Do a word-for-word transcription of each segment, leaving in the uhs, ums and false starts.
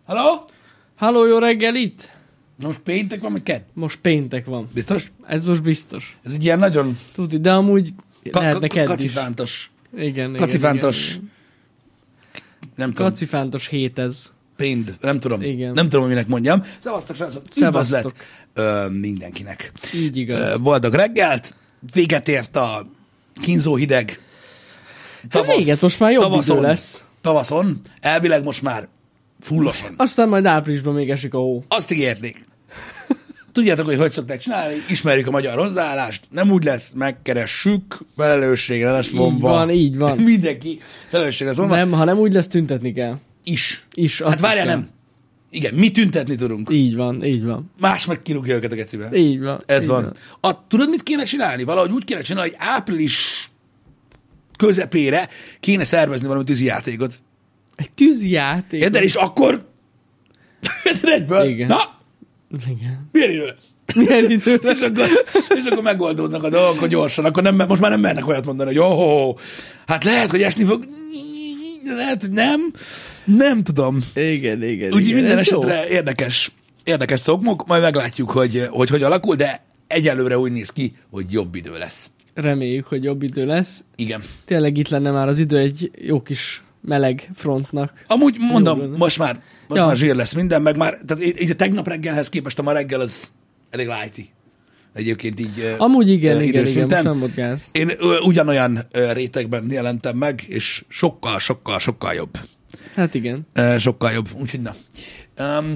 Halló? Halló, jó reggelit! Most péntek van, vagy kedd? Most péntek van. Biztos? Ez most biztos. Ez egy ilyen nagyon Tudni, de amúgy ka- lehetne ka- kedd is. kacifántos, Igen, igen, kacifántos, igen, igen. nem tudom, Kacifántos hét ez. pénd, nem tudom, Igen. nem tudom, minek mondjam. Szevasztok, srácok, üdvözlet Szevasztok. ö, mindenkinek. Így igaz. Ö, boldog reggelt, véget ért a kínzó hideg. Hát véget, most már jobb idő lesz. Tavaszon, elvileg most már fullosan. Aztán majd áprilisban még esik a hó. Azt ígérték. Tudjátok, hogy hogy szokták csinálni, ismerjük a magyar hozzáállást, nem úgy lesz, megkeressük, felelősségre lesz vonva. Így van, így van. Mindenki felelősségre lesz vonva. Nem, ha nem úgy lesz, tüntetni kell. Is. Is, azt Hát várjál, is kell. nem. Igen, mi tüntetni tudunk. Így van, így van. Más meg kirúgja őket a gecibe. Így van. Ez így van. A, tudod, mit kéne csinálni? Valahogy úgy kéne csinálni, hogy április közepére kéne szervezni valami tűzijátékot. Egy tűzijáték. Érted? És akkor... Érted egyből? Igen. Na, Igen. milyen idő lesz? Milyen idő és, akkor, és akkor megoldódnak a dolgok, akkor gyorsan. Akkor nem, most már nem mernek olyat mondani, hogy oh, hát lehet, hogy esni fog. Lehet, hogy nem. Nem tudom. Igen, igen. Úgyhogy igen. minden Ez jó. esetre érdekes, érdekes szokmok, majd meglátjuk, hogy, hogy hogy alakul, de egyelőre úgy néz ki, hogy jobb idő lesz. Reméljük, hogy jobb idő lesz. Igen. Tényleg itt lenne már az idő egy jó kis meleg frontnak. Amúgy mondom, lenne. most már, most Ja. már zsír lesz minden, meg már, tehát így így a tegnap reggelhez képest a ma reggel az elég lighty. Egyébként így Amúgy igen, ö, igen, igen, időszinten. most nem volt gáz. Én ö, ugyanolyan ö, rétegben jelentem meg, és sokkal, sokkal, sokkal jobb. Hát igen. Ö, sokkal jobb, úgyhogy na. Um,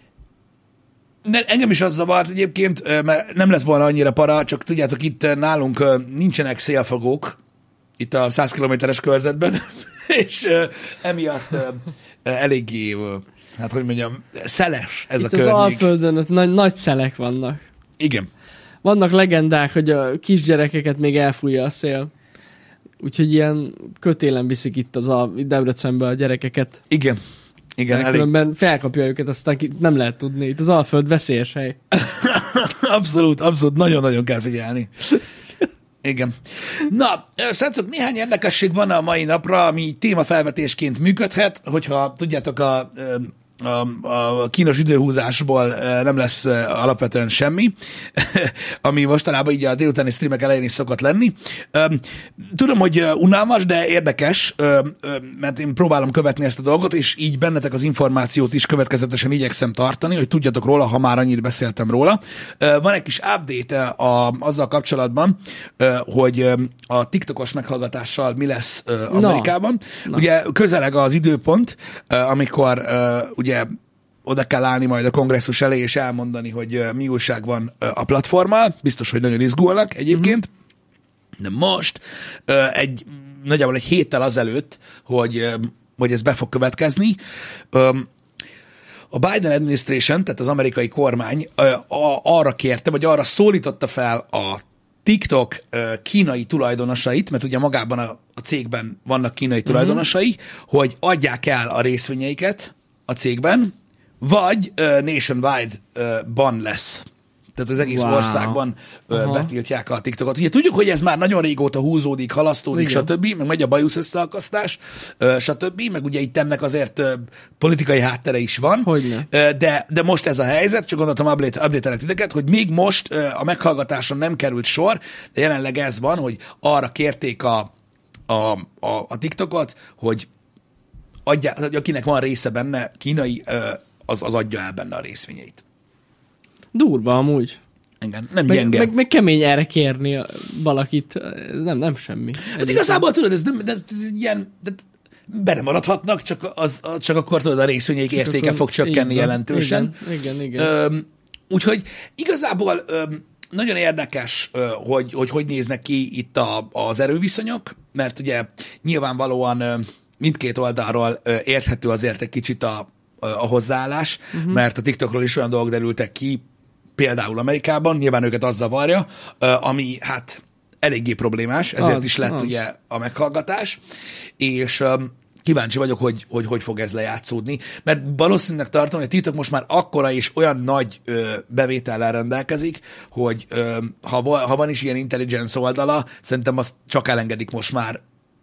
de engem is az zavart egyébként, ö, mert nem lett volna annyira para, csak tudjátok, itt ö, nálunk ö, nincsenek szélfogók, itt a száz kilométeres körzetben, és ö, emiatt ö, ö, eléggé, ö, hát hogy mondjam, szeles ez Itt a az környék. Alföldön ott nagy, nagy szelek vannak. Igen. Vannak legendák, hogy a kisgyerekeket még elfújja a szél. Úgyhogy ilyen kötélen viszik itt az a Debrecenbe a gyerekeket. Igen. Igen, Mert elég. különben felkapja őket, aztán ki, nem lehet tudni. Itt az Alföld veszélyes hely. Abszolút, abszolút, nagyon-nagyon kell figyelni. Igen. Na, srácok, néhány érdekesség van a mai napra, ami témafelvetésként működhet, hogyha tudjátok, a, a, a kínos időhúzásból nem lesz alapvetően semmi, ami mostanában így a délutáni streamek elején is szokott lenni. Tudom, hogy unalmas, de érdekes, mert én próbálom követni ezt a dolgot, és így bennetek az információt is következetesen igyekszem tartani, hogy tudjatok róla, ha már annyit beszéltem róla. Van egy kis update a, azzal kapcsolatban, hogy a TikTokos meghallgatással mi lesz Amerikában. Na. Na. Ugye közeleg az időpont, amikor ugye oda kell állni majd a kongresszus elé, és elmondani, hogy mi újság van a platformmal. Biztos, hogy nagyon izgulnak egyébként. De most egy, nagyjából egy héttel azelőtt, hogy, hogy ez be fog következni, a Biden administration, tehát az amerikai kormány arra kérte, vagy arra szólította fel a TikTok kínai tulajdonosait, mert ugye magában a, a cégben vannak kínai tulajdonosai, uh-huh. hogy adják el a részvényeiket a cégben, vagy uh, nationwide uh, ban lesz. Tehát az egész wow. országban uh, betiltják a TikTokot. Ugye tudjuk, hogy ez már nagyon régóta húzódik, halasztódik, igen. stb., meg megy a bajusz összeakasztás, uh, stb., meg ugye itt ennek azért uh, politikai háttere is van. Hogyne. Uh, de, de most ez a helyzet, csak gondoltam update, update-elek titeket, hogy még most uh, a meghallgatáson nem került sor, de jelenleg ez van, hogy arra kérték a, a, a, a TikTokot, hogy adják, akinek van része benne, kínai, uh, az, az adja el benne a részvényeit. Durva amúgy. Igen, nem Meg, gyenge. meg, meg kemény erre kérni a- valakit. Ez nem, nem semmi. Hát Egyébként. igazából tudod, ez, nem, ez, ez ilyen, de benne maradhatnak, csak, az, csak akkor tudod, a részvényeik értéke Akkor fog csökkenni így van. jelentősen. Igen, igen, igen. Öm, úgyhogy igazából öm, nagyon érdekes, ö, hogy, hogy hogy néznek ki itt a, az erőviszonyok, mert ugye nyilvánvalóan ö, mindkét oldalról ö, érthető azért egy kicsit a, a hozzáállás, uh-huh. mert a TikTokról is olyan dolgok derültek ki, például Amerikában, nyilván őket az zavarja, ami hát eléggé problémás, ezért az, is lett az. ugye a meghallgatás, és um, kíváncsi vagyok, hogy, hogy hogy fog ez lejátszódni, mert valószínűleg tartom, hogy a TikTok most már akkora és olyan nagy ö, bevétellel rendelkezik, hogy ö, ha, ha van is ilyen intelligence oldala, szerintem azt csak elengedik most már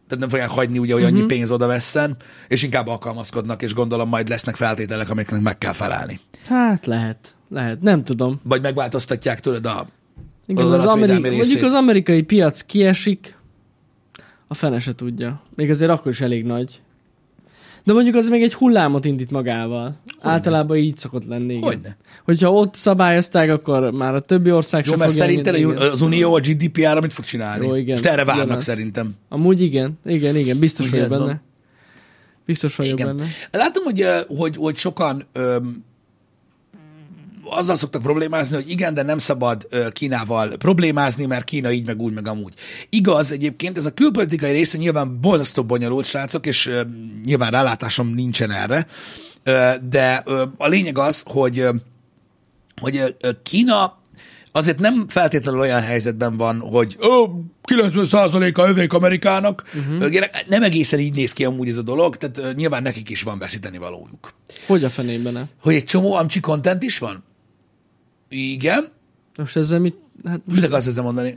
tehát nem fogják hagyni, ugye, hogy annyi uh-huh. pénz oda vesszen, és inkább alkalmazkodnak, és gondolom majd lesznek feltételek, amiknek meg kell felelni. Hát lehet, lehet, nem tudom. Vagy megváltoztatják tőled a igen, az, ameri- mondjuk az amerikai piac kiesik, a fene se tudja. Még azért akkor is elég nagy. De mondjuk az még egy hullámot indít magával. Hogyne. Általában így szokott lenni. Hogyne. Hogyha ott szabályozták, akkor már a többi ország jó, sem mert fogja szerinted engedni, az Unió a gé dé pé er-ra mit fog csinálni? Jó, igen. Most erre várnak igen, szerintem. Amúgy igen, igen, igen, biztos vagyok benne. Van. Biztos vagyok igen. benne. Látom, hogy, hogy, hogy sokan öm, azzal szoktak problémázni, hogy igen, de nem szabad Kínával problémázni, mert Kína így, meg úgy, meg amúgy. Igaz, egyébként ez a külpolitikai része nyilván borzasztó bonyolult, srácok, és uh, nyilván rálátásom nincsen erre, uh, de uh, a lényeg az, hogy, uh, hogy uh, Kína azért nem feltétlenül olyan helyzetben van, hogy oh, kilencven százaléka övék Amerikának. Uh-huh. Nem egészen így néz ki amúgy ez a dolog, tehát uh, nyilván nekik is van veszíteni valójuk. Hogy a fenében ne? Hogy egy csomó amcsi content is van? Igen. Most ezzel mit... Hát most... Mit akarsz ezzel mondani?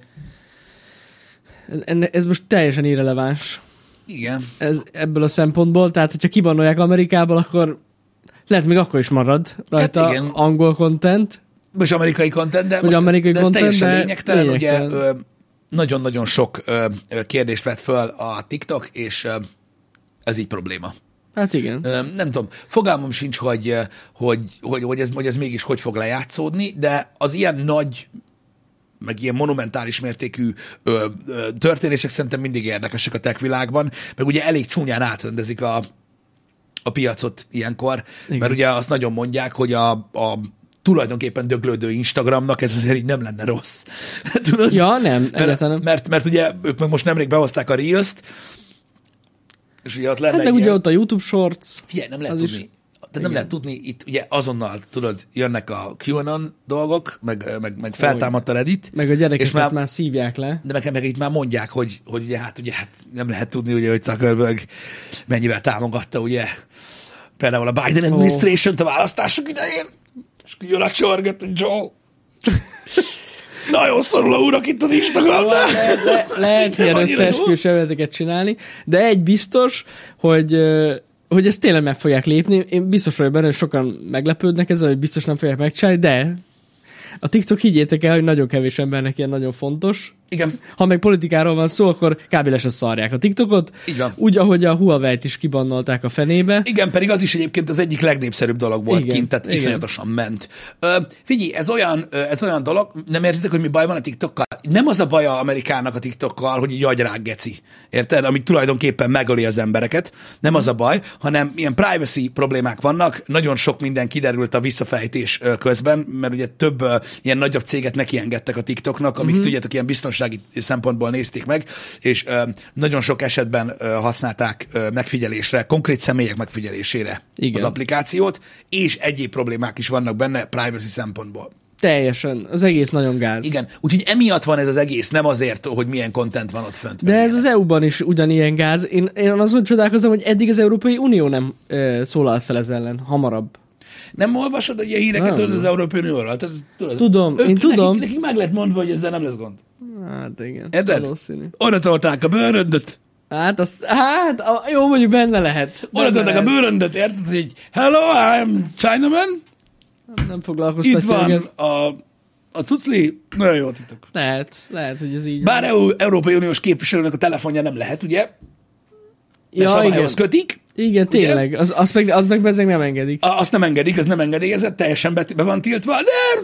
Ez most teljesen irreleváns. Igen. Ez, ebből a szempontból, tehát hogyha kibannolják Amerikából, akkor lehet még akkor is marad rajta hát igen. angol content. Most amerikai content, de most amerikai ez, de ez content, teljesen de lényegtelen. lényegtelen. Ugye ö, nagyon-nagyon sok ö, kérdést vett föl a TikTok, és ö, ez így probléma. Hát igen. Nem tudom, fogalmam sincs, hogy, hogy, hogy, hogy, ez, hogy ez mégis hogy fog lejátszódni, de az ilyen nagy, meg ilyen monumentális mértékű ö, ö, történések szerintem mindig érdekesek a tech világban, meg ugye elég csúnyán átrendezik a, a piacot ilyenkor, igen. Mert ugye azt nagyon mondják, hogy a, a tulajdonképpen döglődő Instagramnak ez azért így nem lenne rossz. Tudod? Ja, nem, egyáltalán mert, mert, mert ugye ők meg most nemrég behozták a Reels-t, és ugye ott lenne hát de ugye ott a YouTube Shorts. Figyelj, nem lehet tudni. Is... De nem lehet tudni, itt ugye azonnal, tudod, jönnek a QAnon dolgok, meg, meg, meg feltámadt a Reddit. Meg a gyerekeket már, már szívják le. De meg, meg itt már mondják, hogy, hogy ugye, hát, ugye hát nem lehet tudni, ugye, hogy Zuckerberg mennyivel támogatta, ugye, például a Biden administration-t a választások idején, és jön a csorgat, Joe. Nagyon szorul a úrnak itt az Instagramnál. Le, le, lehet ilyen összeesküvés elméleteket csinálni, de egy biztos, hogy, hogy ezt tényleg meg fogják lépni. Én biztos vagyok benne, hogy sokan meglepődnek ezzel, hogy biztos nem fogják megcsinálni, de a TikTok higgyétek el, hogy nagyon kevés embernek ilyen nagyon fontos. Igen. Ha meg politikáról van szó, akkor kb. Le se szarják a TikTokot. Igen. Úgy, ahogy a Huawei-t is kibannolták a fenébe. Igen, pedig az is egyébként az egyik legnépszerűbb dolog volt igen, kint, tehát igen. iszonyatosan ment. Ö, figyelj, ez olyan, ez olyan dolog, nem értitek, hogy mi baj van a TikTokkal? Nem az a baja Amerikának a TikTokkal, hogy így agyrák geci. Érted? Ami tulajdonképpen megöli az embereket. Nem az a baj, hanem ilyen privacy problémák vannak. Nagyon sok minden kiderült a visszafejtés közben, mert ugye több ilyen nagyobb céget nekiengedtek a TikToknak, amik mm-hmm. tudjátok, ilyen biztonsági szempontból nézték meg, és ö, nagyon sok esetben ö, használták ö, megfigyelésre, konkrét személyek megfigyelésére igen. az applikációt, és egyéb problémák is vannak benne privacy szempontból. Teljesen. Az egész nagyon gáz. Igen. Úgyhogy emiatt van ez az egész, nem azért, hogy milyen content van ott fönt. De ez ilyenek. Az é u-ban is ugyanilyen gáz. Én, én azon csodálkozom, hogy eddig az Európai Unió nem ö, szólalt fel ez ellen, hamarabb. Nem olvasod egy ilyen híreket tudod az Európai Unióról? Tudom, ők, én tudom. Nekik, nekik meg lehet mondva, hogy ezzel nem lesz gond. Hát igen. Érted? Oda tolták a bőröndöt. Hát, azt, hát jó, mondjuk benne lehet. Oda tolták a bőröndöt, érted, hogy hello, I'm Chinaman. Nem foglalkoztatja. Itt van a, a cucli. Nagyon jó TikTok. Lehet, lehet, hogy ez így Bár van. Európai Uniós képviselőnek a telefonja nem lehet, ugye? Mert ja, szabályhoz kötik. Igen, tényleg. Az, azt meg, az meg bezeg nem engedik. A, azt nem engedik, az nem engedélyezett, teljesen be, be van tiltva, de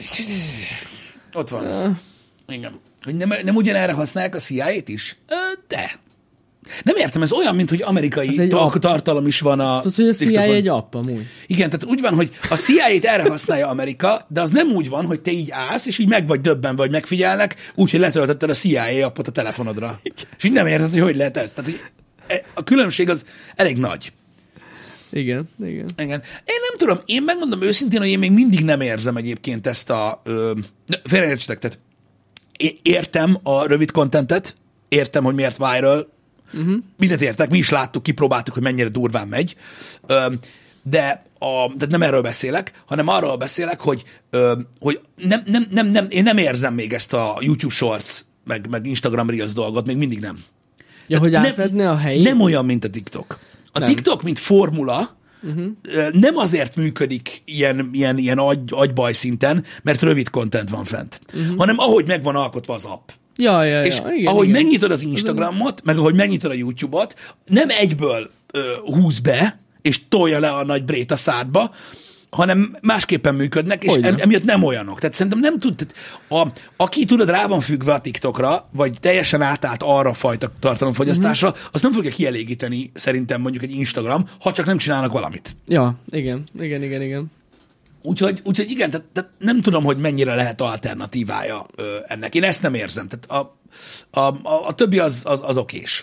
ott van. Ja. Igen. Hogy nem, nem ugyanerre használják a C I A-t is? De. Nem értem, ez olyan, mint hogy amerikai tartalom is van a Tudod, hogy a C I A egy app amúgy. Igen, tehát úgy van, hogy a C I A-t erre használja Amerika, de az nem úgy van, hogy te így állsz, és így meg vagy döbben, vagy megfigyelnek, úgyhogy letöltötted a C I A appot a telefonodra. És így nem érted, hogy hogy lehet ez. Tehát, hogy a különbség az elég nagy. Igen, igen. igen. Én nem tudom, én megmondom őszintén, hogy én még mindig nem érzem egyébként ezt a... Félreértsetek, tehát értem a rövid contentet, értem, hogy miért viral, uh-huh. mindent értek, mi is láttuk, kipróbáltuk, hogy mennyire durván megy, de, a, de nem erről beszélek, hanem arról beszélek, hogy, hogy nem, nem, nem, nem, én nem érzem még ezt a YouTube Shorts, meg, meg Instagram Reels dolgot, még mindig nem. Ja, hogy átvedne a helyét? Nem olyan, mint a TikTok. A nem. TikTok, mint formula, uh-huh. nem azért működik ilyen, ilyen, ilyen agy, agybaj szinten, mert rövid content van fent, uh-huh. hanem ahogy meg van alkotva az app. Ja, ja, és ja. Igen, ahogy igen. megnyitod az Instagramot, meg ahogy megnyitod a YouTube-ot, nem egyből ö, húz be, és tolja le a nagy brét a szádba, hanem másképpen működnek, és em, emiatt nem olyanok. Tehát szerintem nem tud, a, aki tudod rá van függve a TikTokra, vagy teljesen átállt arra a fajta tartalomfogyasztásra, mm-hmm. azt nem fogja kielégíteni szerintem mondjuk egy Instagram, ha csak nem csinálnak valamit. Ja, igen, igen, igen, igen. Úgyhogy, úgyhogy igen, tehát, tehát nem tudom, hogy mennyire lehet alternatívája ö, ennek. Én ezt nem érzem. Tehát a, a, a, a többi az, az, az okés.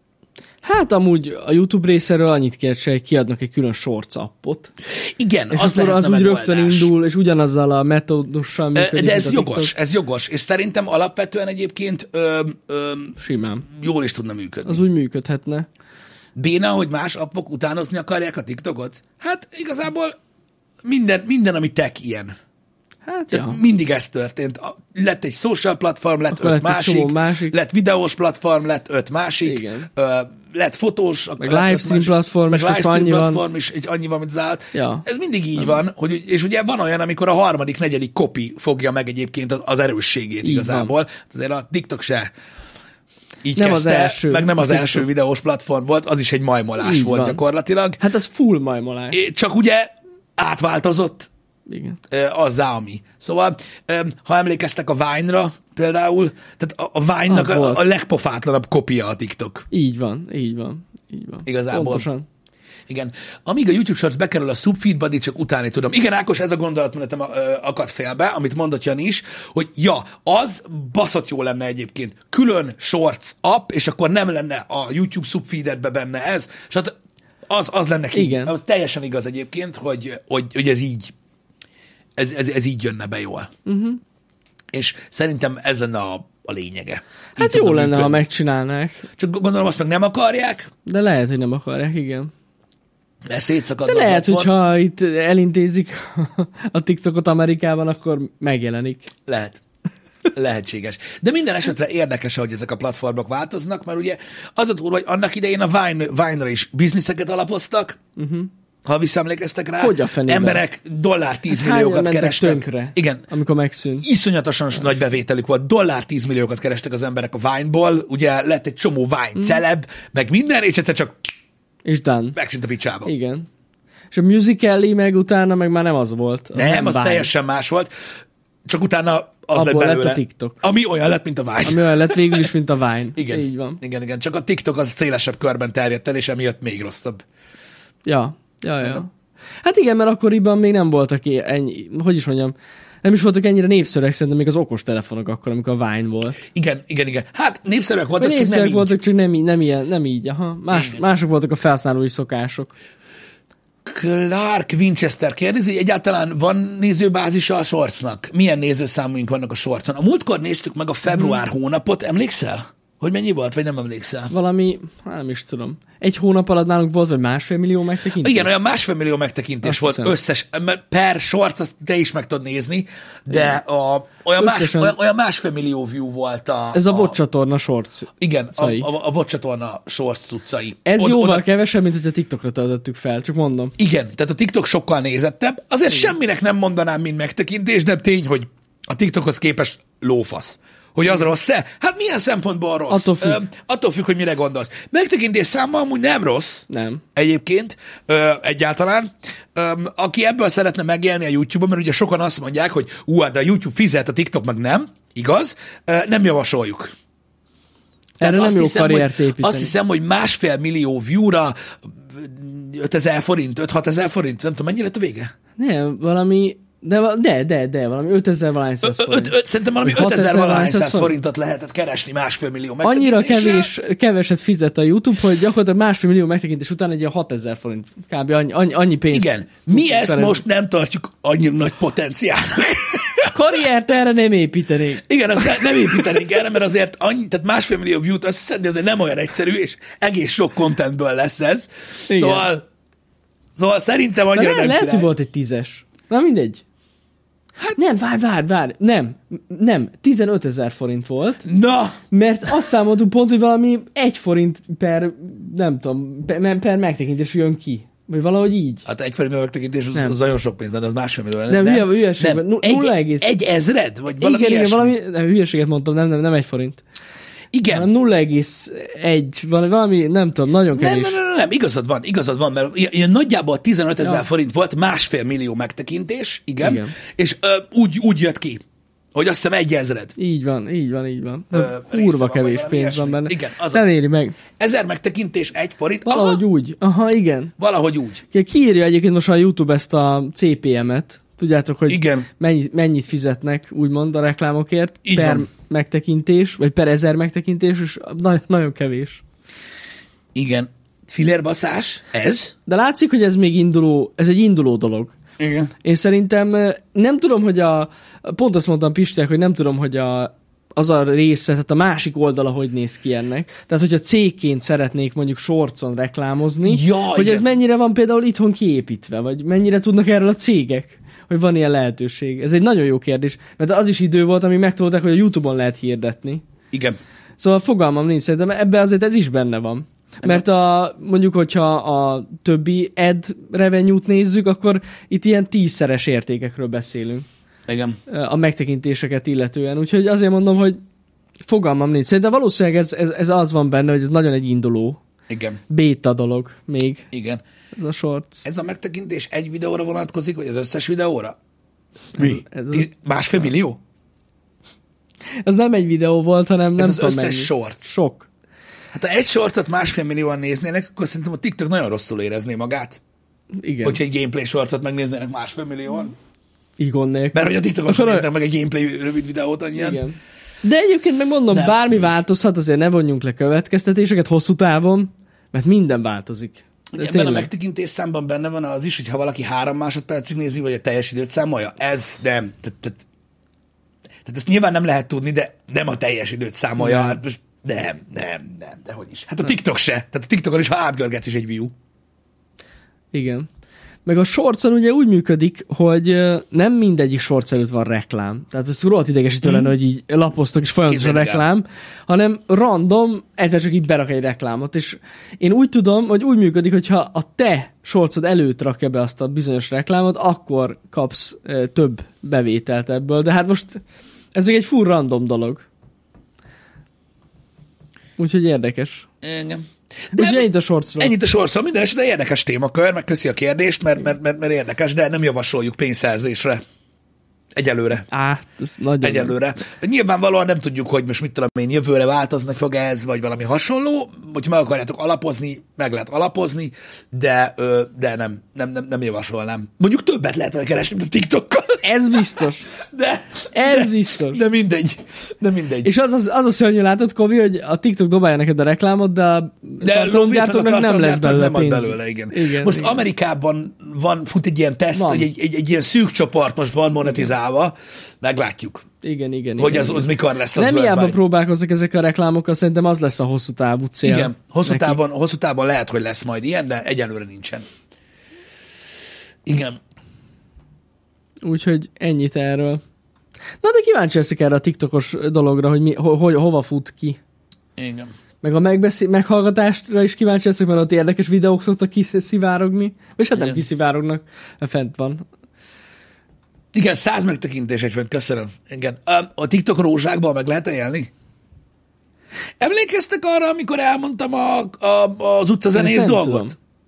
Hát amúgy a YouTube részéről annyit kért, hogy kiadnak egy külön Shorts appot. Igen, és az akkor az úgy megoldás. Rögtön indul, és ugyanazzal a metódussal működik. De ez jogos, ez jogos, és szerintem alapvetően egyébként ö, ö, simán jól is tudna működni. Az úgy működhetne. Béna, hogy más appok utánozni akarják a TikTokot? Hát igazából minden, minden ami tech ilyen. Hát ja. Mindig ez történt. Lett egy social platform, lett akkor öt lett másik, másik, lett videós platform, lett öt másik, igen. Ö, lett fotós, meg livestream platform, meg is livestream platform van. is, egy annyi van, mint az állat. Ja. Ez mindig így van, hogy, és ugye van olyan, amikor a harmadik, negyedik copy fogja meg egyébként az, az erősségét így igazából. Azért a TikTok se így nem kezdte, az első, meg nem az TikTok. első videós platform volt, az is egy majmolás így volt van. Gyakorlatilag. Hát az full majmolás. Csak ugye átváltozott igen. azzá, ami. Szóval, ha emlékeztek a Vine-ra például, tehát a Vine-nak a, a legpofátlanabb kopia a TikTok. Így van, így van, így van. Igazából. Pontosan. Igen. Amíg a YouTube Shorts bekerül a subfeedbe, addig csak utáni tudom. Igen, Ákos, ez a gondolatmenetem akadt félbe, amit mondott Jani is, hogy ja, az baszott jó lenne egyébként. Külön Shorts app, és akkor nem lenne a YouTube subfeededbe benne ez, és hát az, az lenne ki. Igen. Az teljesen igaz egyébként, hogy, hogy, hogy ez így Ez, ez, ez így jönne be jól. Uh-huh. És szerintem ez lenne a, a lényege. Hát jó lenne, működni. Ha megcsinálnák. Csak gondolom, azt meg nem akarják. De lehet, hogy nem akarják, igen. De szétszakad. De lehet, hogyha itt elintézik a TikTokot Amerikában, akkor megjelenik. Lehet. Lehetséges. De minden esetre érdekes, hogy ezek a platformok változnak, mert ugye az a durva, hogy annak idején a Vine, Vine-ra is bizniszeket alapoztak, uh-huh. ha visszaemlékeztek rá, emberek dollár tízmilliókat kerestek. Tönkre, igen. Amikor megszűnt. Iszonyatosan Más. nagy bevételük volt. Dollár tízmilliókat kerestek az emberek a Vine-ból, ugye lett egy csomó Vine mm. celeb, meg minden, és egyszer csak és done. Megszűnt a picsába. Igen. És a Musical.ly meg utána meg már nem az volt. Az nem, nem az Vine. Teljesen más volt. Csak utána az abból lett belőle. Lett a TikTok. Ami olyan lett, mint a Vine. Ami olyan lett végül is, mint a Vine. Igen. Így van. Igen, igen. Csak a TikTok az szélesebb körben terjedt el, és emiatt még rosszabb. Ja, ja, ja. Nem? Hát igen, mert akkoriban még nem voltak ennyi, hogy is mondjam, nem is voltak ennyire népszerűek, szerintem még az okos telefonok akkor, amikor a Vine volt. Igen, igen, igen. Hát népszerűek voltak, csak népszerűek nem voltak, így. csak nem így, nem, ilyen, nem így. Aha. Más, mások voltak a felhasználói szokások. Clark Winchester kérdezi, hogy egyáltalán van nézőbázisa a Shortsnak? Milyen nézőszámaink vannak a Shortson? A múltkor néztük meg a február hmm. hónapot, emlékszel? Hogy mennyi volt, vagy nem emlékszel? Valami, nem is tudom. Egy hónap alatt nálunk volt, vagy másfél millió megtekintés? Igen, olyan másfél millió megtekintés azt volt hiszem. Összes, per shorts, azt te is meg tudod nézni, de a, olyan, más, olyan, olyan másfél millió view volt a... Ez a, a VOD csatorna shorts. Igen, a, a, a VOD csatorna shorts cuccai. Ez Od, jóval oda, kevesebb, mint hogy a TikTokra töltöttük fel, csak mondom. Igen, tehát a TikTok sokkal nézettebb. Azért igen. Semminek nem mondanám, mint megtekintés, de tény, hogy a TikTokhoz képest lófasz. Hogy az rossz-e? Hát milyen szempontból rossz? Attól függ. Ö, attól függ, hogy mire gondolsz. Megtekintés számmal amúgy nem rossz. Nem. Egyébként, ö, egyáltalán. Ö, aki ebből szeretne megélni a YouTube-on, mert ugye sokan azt mondják, hogy ú, de a YouTube fizet, a TikTok meg nem. Igaz? Ö, nem javasoljuk. Erre nem jó karriert építeni. Azt hiszem, hogy másfél millió view-ra ötezer forint, öt-hat ezer forint, nem tudom, mennyi lett a vége? Nem, valami... De, de, de, de, valami ötezer valahány száz forint. Öt, öt, szerintem valami ötezer valahány száz forintot lehetett keresni másfél millió megtekintéssel. Annyira kevés, keveset fizet a YouTube, hogy gyakorlatilag másfél millió megtekintés után egy ilyen hatezer forint. Kb. annyi, annyi, annyi pénzt. Igen. Mi ezt szerint. Most nem tartjuk annyira nagy potenciálnak. Karriert erre nem építenénk. Igen, azt ne, nem építenénk erre, mert azért annyi, tehát másfél millió view-t összeszedni azért nem olyan egyszerű, és egész sok contentből lesz ez. Szóval, szóval szerintem annyira nem lehet, lehet, hogy volt egy tízes. Na mindegy. Hát... Nem, várj, várj, várj, nem, nem, tizenötezer forint volt. Na! Mert azt számoltuk pont, hogy valami egy forint per, nem tudom, per, per megtekintés jön ki. Vagy valahogy így. Hát egy forint megtekintés az, az nagyon sok pénz, de az másfél millió. Nem, nem, hülyeség. Nem. Egy, egy ezred? Vagy valami igen, ilyesmi? valami, nem, hülyeséget mondtam, nem, nem, nem egy forint. Igen. Hanem nulla egész egy, valami, nem tudom, nagyon kevés. Nem, nem, nem, nem, igazad van, igazad van, mert ilyen nagyjából tizenötezer ja. forint volt, másfél millió megtekintés, igen, igen. és ö, úgy, úgy jött ki, hogy azt hiszem egy ezred. Így van, így van, így van. Ö, kurva kevés pénz ilyesmi. Van benne. Igen, azaz. Nem éri meg. Ezer megtekintés, egy forint. Valahogy aha. úgy. Aha, igen. Valahogy úgy. Kiírja egyébként most a YouTube ezt a cé pé em-et. Tudjátok, hogy igen. Mennyit, mennyit fizetnek, úgymond a reklámokért így per van. megtekintés, vagy per ezer megtekintés, és nagyon, nagyon kevés. Igen. Filérbaszás, ez? De látszik, hogy ez még induló, ez egy induló dolog. Igen. Én szerintem nem tudom, hogy a, pont azt mondtam Pistek, hogy nem tudom, hogy a, az a része, tehát a másik oldala hogy néz ki ennek. Tehát, hogyha cégként szeretnék mondjuk shortson reklámozni, ja, hogy igen. ez mennyire van például itthon kiépítve, vagy mennyire tudnak erről a cégek, hogy van ilyen lehetőség. Ez egy nagyon jó kérdés, mert az is idő volt, amíg megtudták, hogy a YouTube-on lehet hirdetni. Igen. Szóval fogalmam nincs, szerintem ebbe azért ez is benne van. Mert a, mondjuk, hogyha a többi ad revenue-t nézzük, akkor itt ilyen tízszeres értékekről beszélünk. Igen. A megtekintéseket illetően. Úgyhogy azért mondom, hogy fogalmam nincs. Szerintem valószínűleg ez, ez, ez az van benne, hogy ez nagyon egy induló. Igen. Béta dolog még. Igen. Ez a shorts. Ez a megtekintés egy videóra vonatkozik, vagy az összes videóra? Mi? Ez, ez az... Másfél millió? Ez nem egy videó volt, hanem nem ez tudom az összes mennyi. short. Sok. Hát ha egy shortot másfél millióan néznének, akkor szerintem a TikTok nagyon rosszul érezné magát. Igen. Hogyha egy gameplay shortot megnéznének másfél millióan. Így gond nélkül. Mert hogy a TikTokon sem néznek meg egy gameplay rövid videót annyian. Igen. De egyébként megmondom, nem. Bármi változhat, azért ne vonjunk le következtetéseket hosszú távon, mert minden változik. De ebben a megtekintés számban benne van az is, hogy ha valaki három másodpercig nézi, vagy a teljes időt számolja. Ez nem. Tehát, tehát, tehát ezt nyilván nem lehet tudni, de nem a teljes időt számolja. Nem. Hát most nem, nem, nem, de hogy is. Hát a TikTok se. Tehát a TikTokon is, ha átgörgetsz, is egy view. Igen. Meg a shortson ugye úgy működik, hogy nem mindegyik shorts előtt van reklám. Tehát ez rohadt idegesítő lenne, hogy így lapoztok és folyamatosan reklám, hanem random, egyszer csak így berak egy reklámot. És én úgy tudom, hogy úgy működik, hogyha a te shortsod előtt rakja be azt a bizonyos reklámot, akkor kapsz e, több bevételt ebből. De hát most ez még egy full random dolog. Úgyhogy érdekes. Igen. De Úgyhogy ennyit a shortsról. Ennyit a shortsról. Minden esetben érdekes témakör, meg köszi a kérdést, mert, mert, mert, mert érdekes, de nem javasoljuk pénzszerzésre. Egyelőre. Á, ez nagyon Egyelőre. Nem. Nyilvánvalóan nem tudjuk, hogy most mit tudom én, jövőre változni fog ez, vagy valami hasonló. Hogyha meg akarjátok alapozni, meg lehet alapozni, de, de nem, nem, nem, nem javasolnám. Mondjuk többet lehet vele keresni, mint a TikTokkal. Ez biztos. De, ez de, biztos. De mindegy. De mindegy. És az az, az, a szörnyű látod, Kovi, hogy a TikTok dobálja neked a reklámot, de a tartalomgyártóknak nem lesz belőle nem pénz. belőle, igen. igen most igen. Amerikában van, fut egy ilyen teszt, van. hogy egy, egy, egy ilyen szűk csoport most van monetizálva. Meglátjuk. Igen, igen. Hogy igen, az, igen. az mikor lesz az nem hiába próbálkoznak ezek a reklámokkal, szerintem az lesz a hosszú távú cél. Igen, hosszú távon, hosszú távon lehet, hogy lesz majd ilyen, de egyelőre nincsen. Igen. Úgyhogy ennyit erről. Na, de kíváncsi leszek erre a TikTokos dologra, hogy mi, ho, ho, hova fut ki. Igen. Meg a megbeszél, meghallgatásra is kíváncsi leszek, mert ott érdekes videók szoktak kiszivárogni. És hát nem Igen. kiszivárognak, mert fent van. Igen, száz megtekintés egyfent, köszönöm. Igen. A TikTok rózsákban meg lehet élni? Emlékeztek arra, amikor elmondtam a, a, az utcazenész dolgot? Tudom.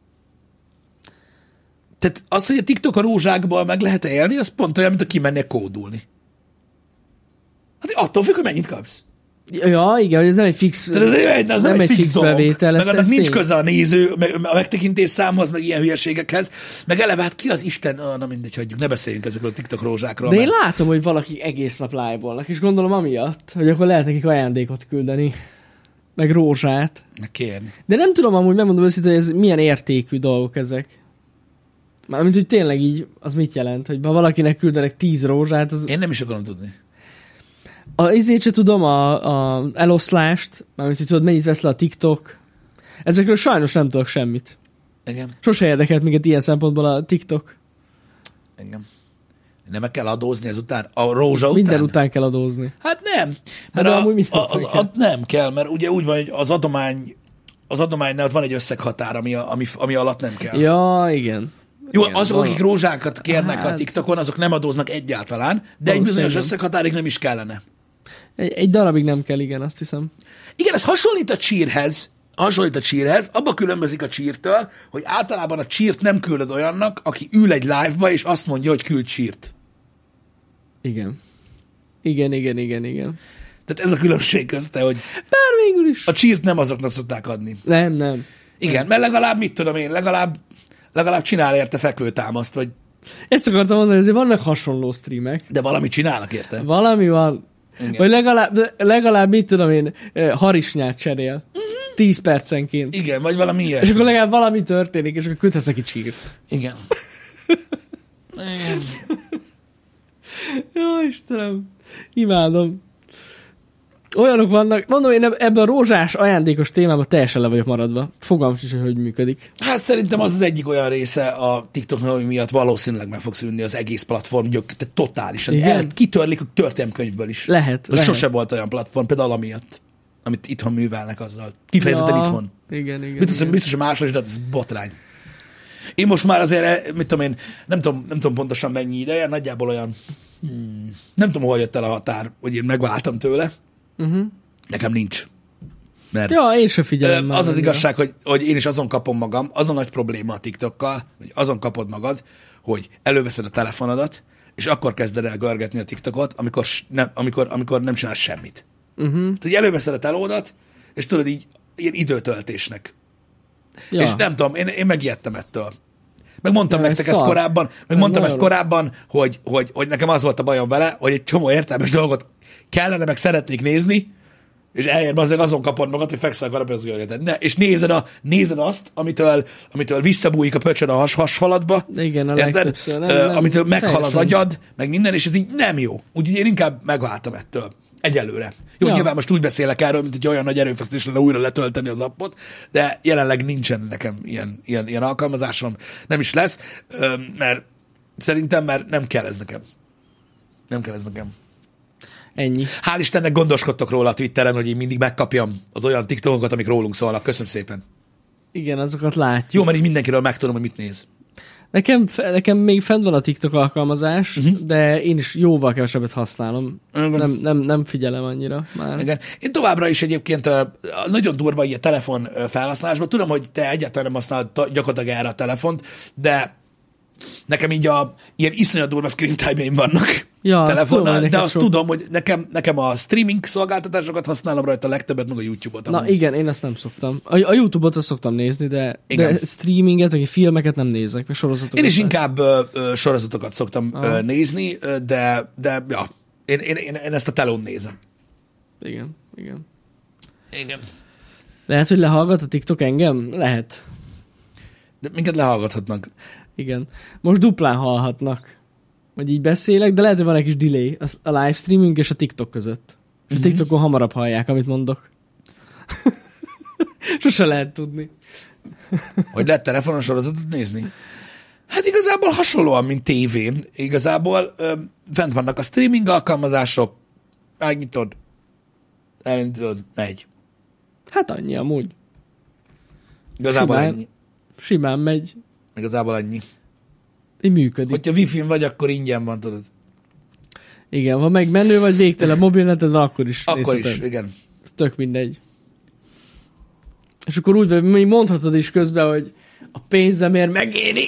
Tehát az, hogy a TikTok a rózsákban meg lehet élni, az pont olyan, mint a kimennél kódulni. Hát attól függ, hogy mennyit kapsz. Ja, igen, hogy ez nem egy fix, Tehát ez egy, az nem, nem egy fix, fix bevétel. Meg annak nincs köze a néző, meg a megtekintés számhoz, meg ilyen hülyeségekhez. Meg eleve, hát ki az Isten, oh, na mindegy, hagyjuk, ne beszéljünk ezekről a TikTok rózsákról. De mert... én látom, hogy valaki egész nap live-olnak, és gondolom amiatt, hogy akkor lehet nekik ajándékot küldeni. Meg rózsát. Meg kérni. De nem tudom amúgy, megmondom őszintén, hogy ez milyen értékű dolgok ezek. Mármint, hogy tényleg így, az mit jelent? Hogy ha valakinek küldenek tíz rózsát, az... Én nem is akarom tudni. A izét se tudom, a, a eloszlást, mármint, hogy tudod, mennyit vesz le a TikTok. Ezekről sajnos nem tudok semmit. Igen. Sose érdekelt minket ilyen szempontból a TikTok. Engem. Nem meg kell adózni ezután? A rózsa után? Minden után kell adózni. Hát nem. Mert Hát a, amúgy a, az, a, nem kell, mert ugye úgy van, hogy az adomány az adománynál van egy összeghatár, ami, ami, ami alatt nem kell. Ja, igen. Jó, igen, azok, van. akik rózsákat kérnek hát, a Hát. TikTokon, azok nem adóznak egyáltalán, de egy bizonyos összeghatárig nem is kellene. Egy, egy darabig nem kell, igen, azt hiszem. Igen, ez hasonlít a cheerhez, hasonlít a cheerhez, abba különbözik a cheertől, hogy általában a cheert nem küldöd olyannak, aki ül egy live-ba, és azt mondja, hogy küld cheert. Igen. Igen, igen, igen, igen. Tehát ez a különbség közte, hogy Bár végül is. a cheert nem azoknak szokták adni. Nem, nem. Igen, mert legalább, mit tudom én, legalább, legalább csinál érte fekvőtámaszt, vagy Ezt akartam mondani, hogy azért vannak hasonló streamek. de valamit csinálnak érte. Valami van. Igen. Vagy legalább, legalább, mit tudom én, eh, harisnyát cserél. Uh-huh. Tíz percenként. Igen, vagy valami És ilyesmi. akkor legalább valami történik, és akkor küldhetsz neki csírt. Igen. Igen. Jó, Istenem. Imádom. Olyanok vannak, mondom, én eb- ebben a rózsás ajándékos témában teljesen le vagyok maradva. Fogalmam is, hogy hogy működik. Hát szerintem az az egyik olyan része a TikToknak, ami miatt valószínűleg meg fog szűnni az egész platform, gyök, tehát totálisan. Igen? El, kitörlik a történelemkönyvből is. Lehet, Az lehet. sose volt olyan platform, például amiatt, amit itthon művelnek azzal. Kifejezetten Ja, itthon. Igen, igen. Biztos, igen. biztos, hogy máshol is, de ez botrány. Én most már azért, mit tudom én, nem tudom, nem tudom pontosan mennyi ideje, nagyjából olyan, hmm, nem tudom, hol jött el a határ, hogy én megváltam tőle. Uh-huh. Nekem nincs. Mert Ja, én sem figyelem Ö, már az az annyira. igazság, hogy, hogy én is azon kapom magam, az a nagy probléma a TikTokkal, hogy azon kapod magad, hogy előveszed a telefonodat, és akkor kezded el görgetni a TikTokot, amikor, s- nem, amikor, amikor nem csinálsz semmit. Uh-huh. Tehát így előveszed a telódat, és tudod így ilyen időtöltésnek. Ja. És nem tudom, én, én megijedtem ettől. Megmondtam Ja, ez nektek ezt szar. korábban, Ez megmondtam ezt nagyon korábban, hogy, hogy, hogy nekem az volt a bajom vele, hogy egy csomó értelmes dolgot kellene, meg szeretnék nézni, és eljön azért azon kapod magad, hogy fekszel a kanapén az görgeted. Ne, és nézed, a, nézed azt, amitől, amitől visszabújik a pöcsön a has, hasfalatba, Igen, a érted? legtöbbször. Nem, Ö, nem, amitől meghal az teljesen. agyad, meg minden, és ez így nem jó. Úgyhogy én inkább megváltam ettől. Egyelőre. Jó, Ja. nyilván most úgy beszélek erről, mint hogy olyan nagy erőfeszítés lenne újra letölteni az appot, de jelenleg nincsen nekem ilyen, ilyen, ilyen alkalmazásom, nem is lesz, ö, mert szerintem már nem kell ez nekem. Nem kell ez nekem. Ennyi. Hál' Istennek gondoskodtok róla a Twitteren, hogy én mindig megkapjam az olyan TikTokokat, amik rólunk szólnak. Köszönöm szépen. Igen, azokat látjuk. Jó, mert így mindenkiről megtudom, hogy mit néz. Nekem, fe- nekem még fent van a TikTok alkalmazás, uh-huh. de én is jóval kevesebbet használom. Igen. Nem, nem, nem figyelem annyira már. Igen. Én továbbra is egyébként ö, nagyon durva ilyen telefon ö, felhasználásban. Tudom, hogy te egyáltalán nem használod ta- gyakorlatilag erre a telefont, de nekem így a ilyen iszonyat durva screen time-eim vannak Ja, azt tudom, telefonnal, hogy de neked azt sok- tudom, hogy nekem, nekem a streaming szolgáltatásokat használom rajta a legtöbbet, meg a YouTube-ot. Na amúgy. igen, én azt nem szoktam. A, a YouTube-ot azt szoktam nézni, de, Igen. de streaminget, vagy filmeket nem nézek, meg sorozatokat. Én is nem. inkább ö, ö, sorozatokat szoktam ö, Aha. nézni, ö, de, de ja, én, én, én, én ezt a telón nézem. Igen, igen. Igen. Lehet, hogy lehallgat a TikTok engem? Lehet. De minket lehallgathatnak. Igen. Most duplán hallhatnak. Vagy így beszélek, de lehet, hogy van egy kis delay a- a live streaming és a TikTok között. És a TikTokon hamarabb hallják, amit mondok. Sose lehet tudni. Hogy lehet telefonon sorozatot nézni? Hát igazából hasonlóan, mint tévén. Igazából ö, fent vannak a streaming alkalmazások, megnyitod, elindítod, megy. Hát annyi amúgy. Igazából Simán. ennyi. Simán megy. Igazából ennyi. Így működik. Hogyha wifi-n vagy, akkor ingyen van, tudod. Igen, ha meg menő vagy végtelen mobilneted van, akkor is Akkor nézheted. is, igen. Tök mindegy. És akkor úgy, vagy még mondhatod is közben, hogy a pénzemért megéri.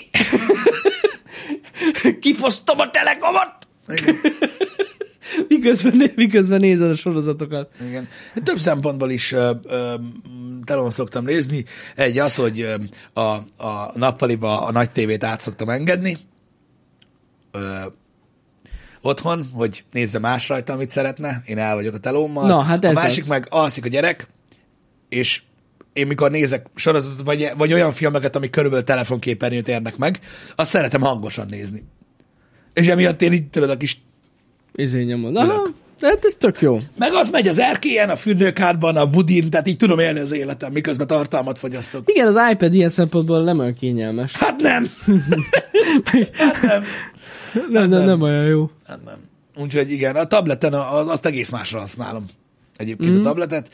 Kifosztom a telekomot. Igen. Miközben, miközben nézed a sorozatokat. Igen. Több szempontból is ö, ö, telón szoktam nézni. Egy az, hogy ö, a, a nappaliba a nagy tévét át szoktam engedni. Ö, otthon, hogy nézze más rajta, amit szeretne. Én el vagyok a telómmal. Na, hát a ez másik az. meg alszik a gyerek, és én mikor nézek sorozatot, vagy, vagy olyan filmeket, amik körülbelül telefonképernyőt érnek meg, azt szeretem hangosan nézni. És emiatt én így tudod a kis... Izé nyomod. Aha, tehát ez tök jó. Meg az megy az erkélyen, a fürdőkádban, a budin, tehát így tudom élni az életem, miközben tartalmat fogyasztok. Igen, az iPad ilyen szempontból nem olyan kényelmes. Hát nem! Hát nem. nem, nem, nem olyan jó. Nem, nem. Úgyhogy igen, a tableten az, azt egész másra használom. Egyébként mm. a tabletet.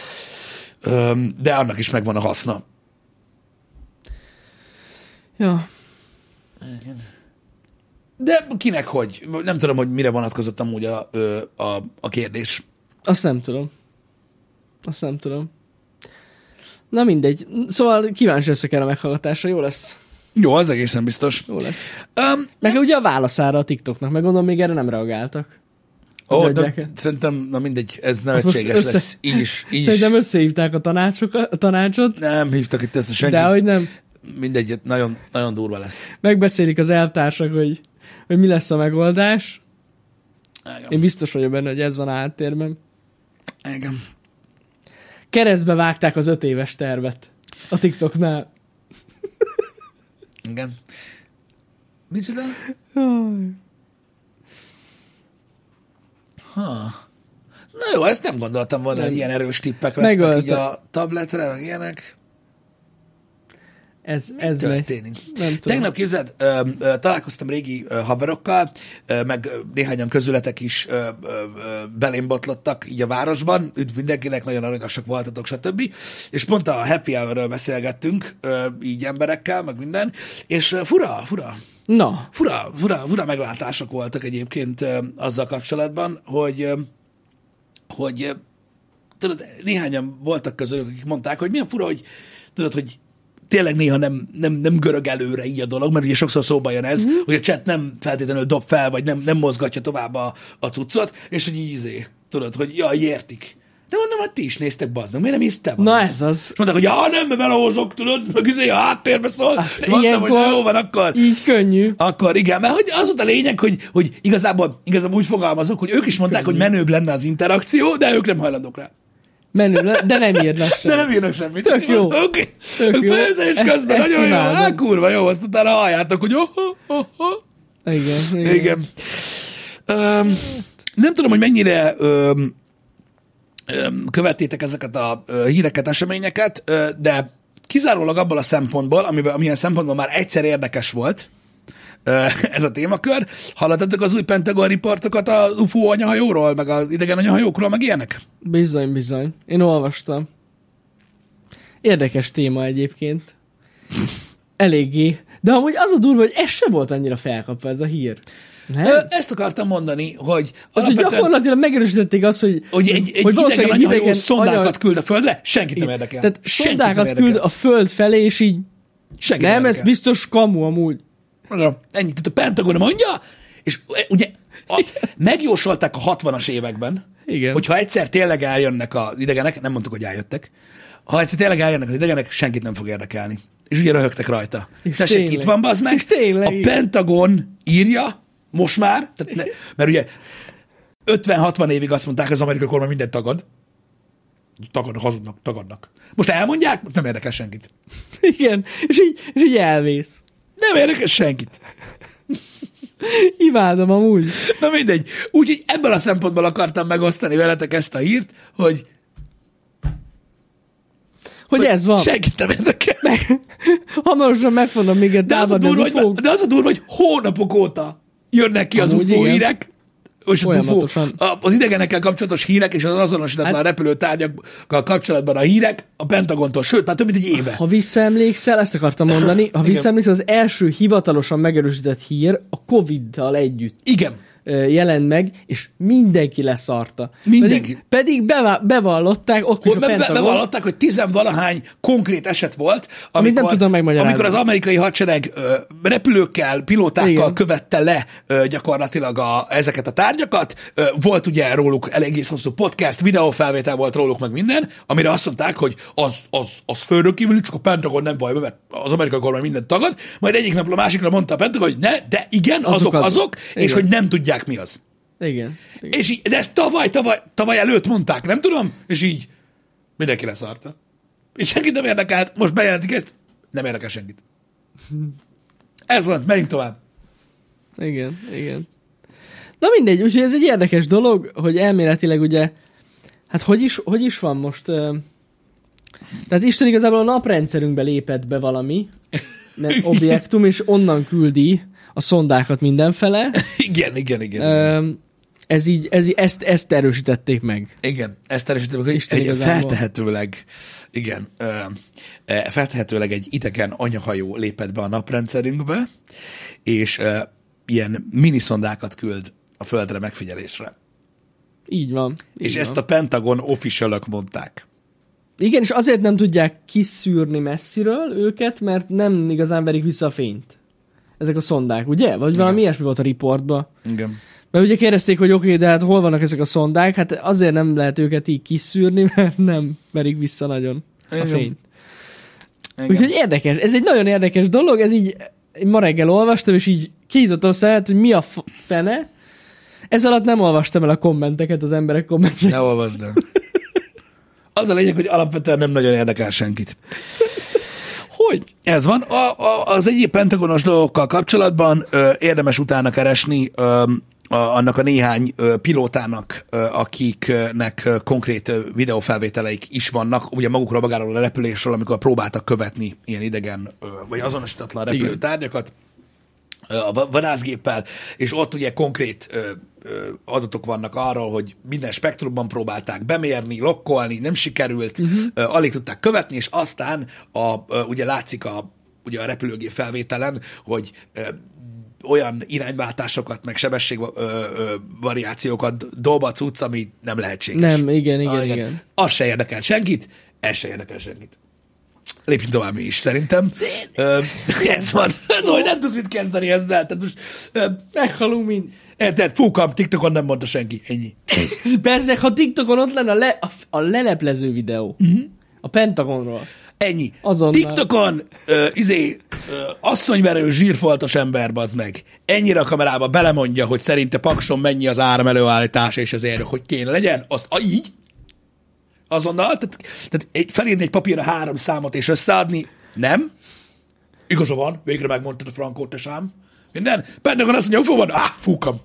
De annak is megvan a haszna. Ja. De kinek hogy? Nem tudom, hogy mire vonatkozott amúgy a, a, a kérdés. Azt nem tudom. Azt nem tudom. Na mindegy. Szóval kíváncsi leszek erre a meghallgatásra. Jó lesz. Jó, az egészen biztos. Jó lesz. Um, meg ugye a válaszára a TikToknak, meg gondolom még erre nem reagáltak. Ó, oh, de szerintem, na mindegy, ez nevetséges össze... lesz. Így is. Így szerintem is. összehívták a, a tanácsot. Nem hívtak itt ezt a senkit. De hogy nem. Mindegy, nagyon, nagyon durva lesz. Megbeszélik az elvtársak, hogy, hogy mi lesz a megoldás. Igen. Én biztos vagyok benne, hogy ez van a háttérben. Igen. Keresztbe vágták az öt éves tervet a TikToknál. Igen. Micsoda? Ha. Na jó, ezt nem gondoltam volna, hogy ilyen erős tippek lesznek Megölte. Így a tabletre, meg ilyenek. Ez, Mi ez történik? Tegnap képzeld, ö, ö, találkoztam régi ö, haverokkal, ö, meg néhányan közületek is ö, ö, belém botlottak így a városban, üdv mindenkinek, nagyon aranyosak voltatok, stb. És pont a happy hour-ről beszélgettünk, ö, így emberekkel, meg minden, és ö, fura, fura. Na. Fura, fura, fura meglátások voltak egyébként ö, azzal kapcsolatban, hogy, ö, hogy ö, tudod, néhányan voltak közülük, akik mondták, hogy milyen fura, hogy tudod, hogy tényleg néha nem, nem, nem görög előre így a dolog, mert ugye sokszor szóba jön ez, mm. hogy a chat nem feltétlenül dob fel, vagy nem, nem mozgatja tovább a, a cuccot, és hogy így izé, tudod, hogy jaj, értik. De mondom, hát ti is néztek, bazd meg, miért nem hisz te van? Na ez az. És mondták, hogy ja, nem, mert belehozok, tudod, meg izé a háttérbe szól. Hát, mondtam, hogy jó van, akkor. Így könnyű. Akkor igen, mert hogy az volt a lényeg, hogy, hogy igazából, igazából úgy fogalmazok, hogy ők is mondták, könnyű. Hogy menőbb lenne az interakció, de ők nem hajlandók rá. Menő, de nem írnak semmit. De nem írnak semmit. Tök jó. Oké. Okay. Főzés közben ezt, nagyon ezt jó. Hát kurva jó, azt utána halljátok, hogy oh, oh, oh, oh. Igen. Igen. igen. Um, nem tudom, hogy mennyire um, um, követtétek ezeket a uh, híreket, eseményeket, uh, de kizárólag abból a szempontból, amiben, amilyen szempontból már egyszer érdekes volt uh, ez a témakör. Hallottatok az új Pentagon riportokat az u f o anyahajóról, meg az idegen anyahajókról, meg ilyenek? Bizony, bizony. Én olvastam. Érdekes téma egyébként. Eléggé. De amúgy az a durva, hogy ez se volt annyira felkapva ez a hír. Nem? Ö, ezt akartam mondani, hogy alapvetően... gyakorlatilag megerősítették azt, hogy... Hogy egy, egy hogy idegen anyahajó szondákat anya... küld a földre, senkit igen. Nem érdekel. Tehát szondákat küld a föld felé, és így... Senkit nem, ez biztos kamu amúgy. Na, ennyit. Tehát a Pentagon mondja, és ugye a, megjósolták a hatvanas években, igen. Hogyha egyszer tényleg eljönnek az idegenek, nem mondtuk, hogy eljöttek, ha egyszer tényleg eljönnek az idegenek, senkit nem fog érdekelni. És ugye röhögtek rajta. Tessék, itt van, bazd meg, a Pentagon írja, most már, tehát ne, mert ugye ötven-hatvan évig azt mondták, az amerikai kormány mindent tagad. Tagadnak, hazudnak, tagadnak. Most elmondják, nem érdekel senkit. Igen, és így, és így elvész. Nem érdekel senkit. Imádom amúgy. Na mindegy. Úgyhogy ebből a szempontból akartam megosztani veletek ezt a hírt, hogy hogy, hogy ez van. Senkit nem érdekel. Meg, hamarosan meg fogom még de, az a durva, hogy, de az a durva, hogy hónapok óta jönnek ki az u f o hírek, és az, u f o, az idegenekkel kapcsolatos hírek, és az azonosítatlan hát, repülőtárgyakkal kapcsolatban a hírek a Pentagontól, sőt, már több mint egy éve. Ha visszaemlékszel, ezt akartam mondani, ha visszaemlékszel, az első hivatalosan megerősített hír a Covid-dal együtt. Igen. Jelent meg, és mindenki leszarta. Mindenki. Pedig, pedig beva, bevallották, ott is a Pentagon. Bevallották, hogy tizenvalahány konkrét eset volt, amikor, nem tudom megmagyarázni. Amikor az amerikai hadsereg ö, repülőkkel, pilótákkal igen. követte le ö, gyakorlatilag a, ezeket a tárgyakat. Ö, volt ugye róluk elég hosszú podcast, videófelvétel volt róluk, meg minden, amire azt mondták, hogy az, az, az földön kívül, csak a Pentagon nem baj, mert az amerikai kormány mindent tagad. Majd egyik napra a másikra mondta a Pentagon, hogy ne, de igen, azok azok, azok és hogy nem tudják mi az. Igen. igen. És így, de ezt tavaly, tavaly, tavaly előtt mondták, nem tudom? És így mindenki leszarta. És senkit nem érdekelt, most bejelentik ezt, nem érdekel senkit. Ez van, menjünk tovább. Igen, igen. Na mindegy, úgyhogy ez egy érdekes dolog, hogy elméletileg ugye, hát hogy is, hogy is van most? Tehát Isten igazából a naprendszerünkbe lépett be valami, mert objektum, és onnan küldi a szondákat mindenfele. Igen, igen, igen. Ö, ez így, ez, ezt, ezt erősítették meg. Igen, ezt erősítették meg, Isten egy igazából. feltehetőleg, igen, ö, feltehetőleg egy idegen anyahajó lépett be a naprendszerünkbe, és ö, ilyen miniszondákat küld a Földre megfigyelésre. Így van. Így És van. ezt a Pentagon officialok mondták. Igen, és azért nem tudják kiszűrni messziről őket, mert nem igazán verik vissza a fényt. Ezek a szondák, ugye? Vagy Igen. valami ilyesmi volt a riportban. Igen. Mert ugye kérdezték, hogy oké, okay, de hát hol vannak ezek a szondák? Hát azért nem lehet őket így kiszűrni, mert nem verik vissza nagyon a Igen. fényt. Igen. Úgyhogy érdekes. Ez egy nagyon érdekes dolog, ez így ma reggel olvastam, és így kinyitottam a szemet, hogy mi a f- fene. Ez alatt nem olvastam el a kommenteket, az emberek kommenteket. Ne olvasd el. Az a lényeg, hogy alapvetően nem nagyon érdekel senkit. Hogy? Ez van. A, a, az egyéb pentagonos dolgokkal kapcsolatban ö, érdemes utána keresni ö, a, annak a néhány ö, pilótának, ö, akiknek ö, konkrét ö, videófelvételeik is vannak, ugye magukról magáról a repülésről, amikor próbáltak követni ilyen idegen, ö, vagy azonosítatlan repülőtárgyakat a vadászgéppel, és ott ugye konkrét ö, ö, adatok vannak arról, hogy minden spektrumban próbálták bemérni, lokkolni, nem sikerült, uh-huh. ö, alig tudták követni, és aztán a, ö, ugye látszik a, ugye a repülőgép felvételen, hogy ö, olyan irányváltásokat, meg sebesség ö, ö, variációkat dob a cucc, ami nem lehetséges. Nem, igen, igen, ah, igen. igen. Az se érdekel senkit, ez se érdekel senkit. Lépjünk tovább mi is, szerintem. Ö, ez van. Ez, hogy nem tudsz mit kezdeni ezzel. Tehát most... Ö, Meghalunk mind. tehát fúkam, TikTokon nem mondta senki. Ennyi. Bezzeg, ha TikTokon ott lenne a, le, a, a leleplező videó. Uh-huh. A Pentagonról. Ennyi. Azonnal. TikTokon ö, izé, ö, asszonyverő zsírfoltos ember, bazd meg. Ennyire a kamerába belemondja, hogy szerinte Pakson mennyi az áram előállítása és azért, hogy kéne legyen. Azt a, így. Azonnal. Tehát, tehát egy, felírni egy papírra három számot és összeadni. Nem. Igaza van. Végre megmondtad a frankót, tesám. Minden. Pentagon azt mondja, hogy van. Á, fúkam.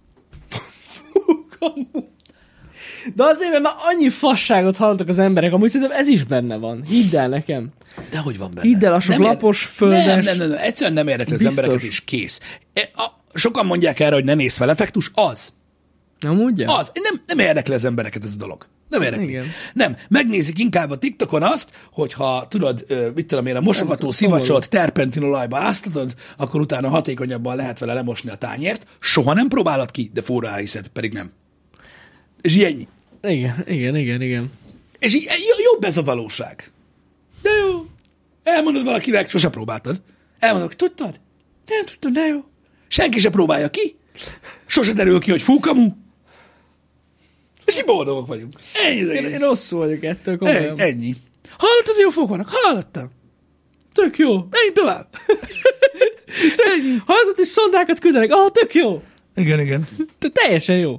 Fúkam. De azért, mert már annyi fasságot hallottak az emberek, amúgy szerintem ez is benne van. Hidd el nekem. De hogy van benne? Hidd el, a sok Nem lapos, ér- földes... Nem, nem, nem, nem, egyszerűen nem érdekli az Biztos. embereket, és kész. E, a, sokan mondják erre, hogy ne nézz fel effektus, az. Amúgy? Ja? Az. Nem, nem érdekli az embereket ez a dolog. Nem érdekli. Igen. Nem. Megnézik inkább a TikTokon azt, hogyha tudod, ö, mit tudom én, a mosogató Nem, szivacsot terpentinolajba áztatod, akkor utána hatékonyabban lehet vele lemosni a tányért. Soha nem próbálod ki, de forrá elhiszed, pedig nem. És így ennyi. Igen, igen, igen, igen. És így jobb ez a valóság. De jó. Elmondod valakinek, sose próbáltad. Elmondod, tudtad? Nem tudtam, de jó. Senki se próbálja ki. Sose derül ki, hogy fúkamú. És így boldogok vagyunk. Ennyi az Én, egész. én rosszul vagyok ettől, Ennyi. komolyan. Ennyi. Hallottad, jó fók vannak? Hallottam. Tök jó. Ennyi tovább. Ennyi. Hallottad, hogy szondákat küldenek? Ah, tök jó. Igen, igen. Te teljesen jó.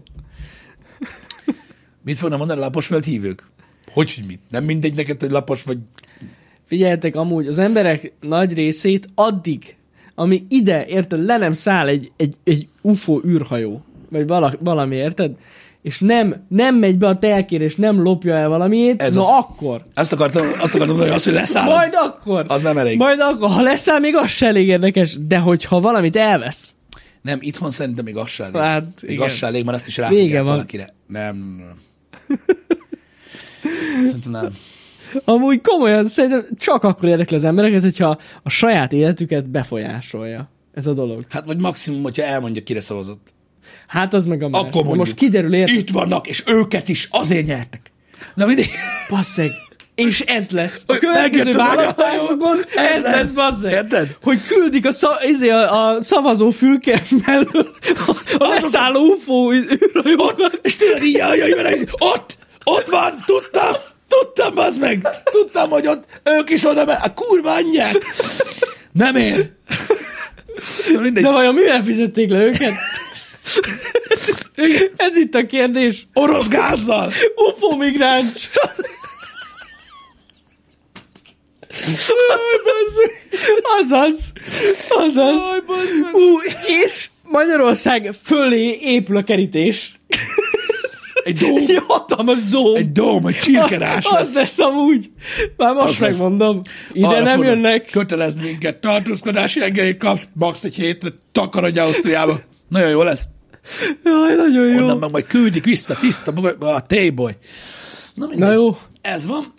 Mit fognak mondani a laposföld hívők? Hogy, hogy mit? Nem mindegy neked, hogy lapos vagy... Figyeljetek, amúgy az emberek nagy részét addig, amíg ide, érted, le nem száll egy, egy, egy u f o űrhajó, vagy vala, valami, érted? És nem, nem megy be a telkérés, nem lopja el valamiét, Ez na az- akkor. Azt akartam, azt akartam mondani, hogy az, hogy leszáll, Majd az, akkor. az nem elég. Majd akkor, ha leszáll, még az se elég érdekes, de hogyha valamit elvesz, Nem, itthon szerintem még az se elég. Hát, még igen. az se elég, mert azt is Vége ráfogják van. valakire. Nem, nem, nem. Szerintem nem. amúgy komolyan szerintem csak akkor érdekli az embereket, hogyha a saját életüket befolyásolja ez a dolog. Hát vagy maximum, hogyha elmondja, kire szavazott. Hát az meg a más. Akkor De mondjuk. most kiderül, érted? Itt vannak, és őket is azért nyertek. Na mindig. Basszeg. És ez lesz. A Hogy következő megjött az választásokon anyahajó, ez ez lesz, lesz. basszeg. Érted? Hogy küldik a, szav, izé, a, a szavazó fülke mellől a, a leszálló u f o űrhajókat. És tudod így, jaj, jaj, jaj, ott, ott van, tudtam, tudtam, az meg. Tudtam, hogy ott ők is oda megy. A kurva anyják. Nem ér. Na mindegy. De vajon mivel fizették le őket? Ez itt a kérdés. Orosz gázzal. u f o migráns. Azaz. Azaz. Ú, és Magyarország fölé épül a kerítés. Egy dóm. Egy hatalmas dóm. Egy dóm, egy csirkerás az, lesz. az lesz amúgy. Már most Az megmondom. Ide arra nem fogod, jönnek. Kötelezd minket, tartózkodási engedélyt kapsz, max egy hétre, takarodj Ausztriába. Nagyon jó lesz. Jaj, nagyon jó. Onnan meg majd küldik vissza, tiszta a téboly. Na, Na jó. Ez van.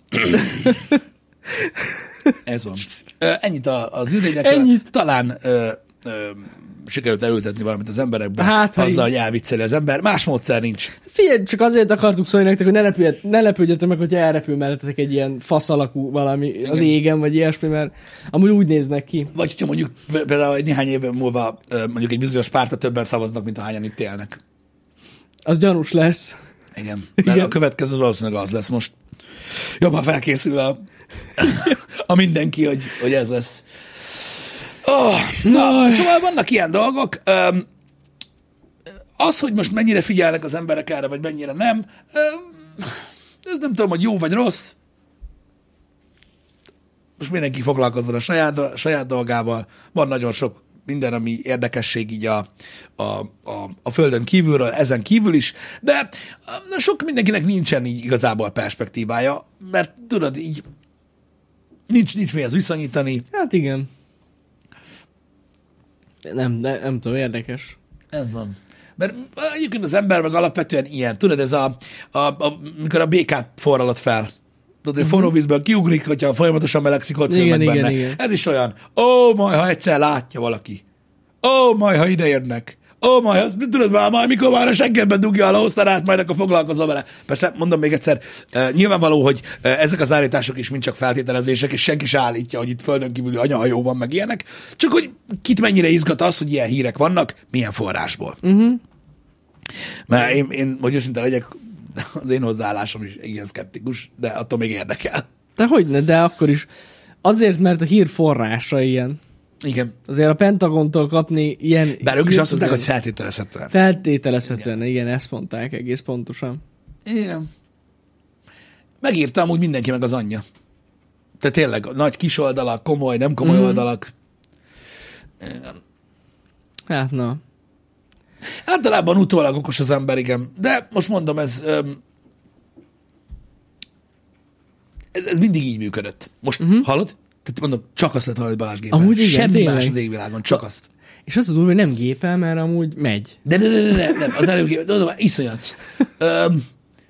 Ez van. Ö, ennyit a, az űrlényekről. Ennyit. Talán ö, ö, sikerült elültetni valamit az emberekbe, Hát, azzal, ha hogy elvicceli az ember. Más módszer nincs. Figyelj, csak azért akartuk szólni nektek, hogy ne, lepüljet, ne lepődjetek meg, hogyha elrepül mellettetek egy ilyen fasz alakú valami Igen. az égen, vagy ilyesmi, mert amúgy úgy néznek ki. Vagy hogyha mondjuk például egy néhány év múlva mondjuk egy bizonyos pártra többen szavaznak, mint ahányan itt élnek. Az gyanús lesz. Igen. Mert Igen. a következő valószínűleg az lesz most. Jobban felkészül a, a mindenki, hogy, hogy ez lesz. Oh, na, szóval vannak ilyen dolgok. Az, hogy most mennyire figyelnek az emberek erre, vagy mennyire nem, ez nem tudom, hogy jó vagy rossz. Most mindenki foglalkozzon a saját, a saját dolgával. Van nagyon sok minden, ami érdekesség így a, a, a, a földön kívülről, ezen kívül is, de sok mindenkinek nincsen így igazából perspektívája, mert tudod, így nincs, nincs mihez viszonyítani. Hát igen. Nem, nem, nem tudom, érdekes. Ez van. Mert egyébként az ember meg alapvetően ilyen. Tudod, ez a, a, a mikor a békát forralod fel. Tudod, hogy forró vízből kiugrik, hogyha folyamatosan melegszik, ott igen, meg igen, benne. igen. Ez is olyan. Ó, majd, ha egyszer látja valaki. Ó, majd, ha ide érnek. Ó, majd, azt tudod már, majd mikor már a seggedben dugja a lószarát, majd akkor foglalkozol vele. Persze, mondom még egyszer, uh, nyilvánvaló, hogy uh, ezek az állítások is mind csak feltételezések, és senki se állítja, hogy itt földön kívüli anyahajó van, meg ilyenek. Csak hogy kit mennyire izgat az, hogy ilyen hírek vannak, milyen forrásból. Uh-huh. Mert én, én, hogy őszinte legyek, az én hozzáállásom is ilyen szkeptikus, de attól még érdekel. De hogyne, de akkor is. Azért, mert a hír forrása ilyen. Igen. Azért a Pentagontól kapni ilyen... Bár ők is azt mondták, hogy feltételezhetően. Feltételezhetően, igen. igen, ezt mondták egész pontosan. Igen. Megírta amúgy mindenki meg az anyja. Tehát tényleg, nagy kis oldalak, komoly, nem komoly mm. oldalak. Igen. Hát na. Általában utólag okos az ember, igen. De most mondom, ez, ez, ez mindig így működött. Most uh-huh. hallod? Tehát mondom, csak azt lehet hallani Balázs gépen. Amúgy igen, semmi tényleg. más az égvilágon, csak azt. És azt a durva, hogy nem gépel, mert amúgy megy. De ne, ne, ne, ne, nem, az előbb gépel, de mondom, iszonyat. Öm,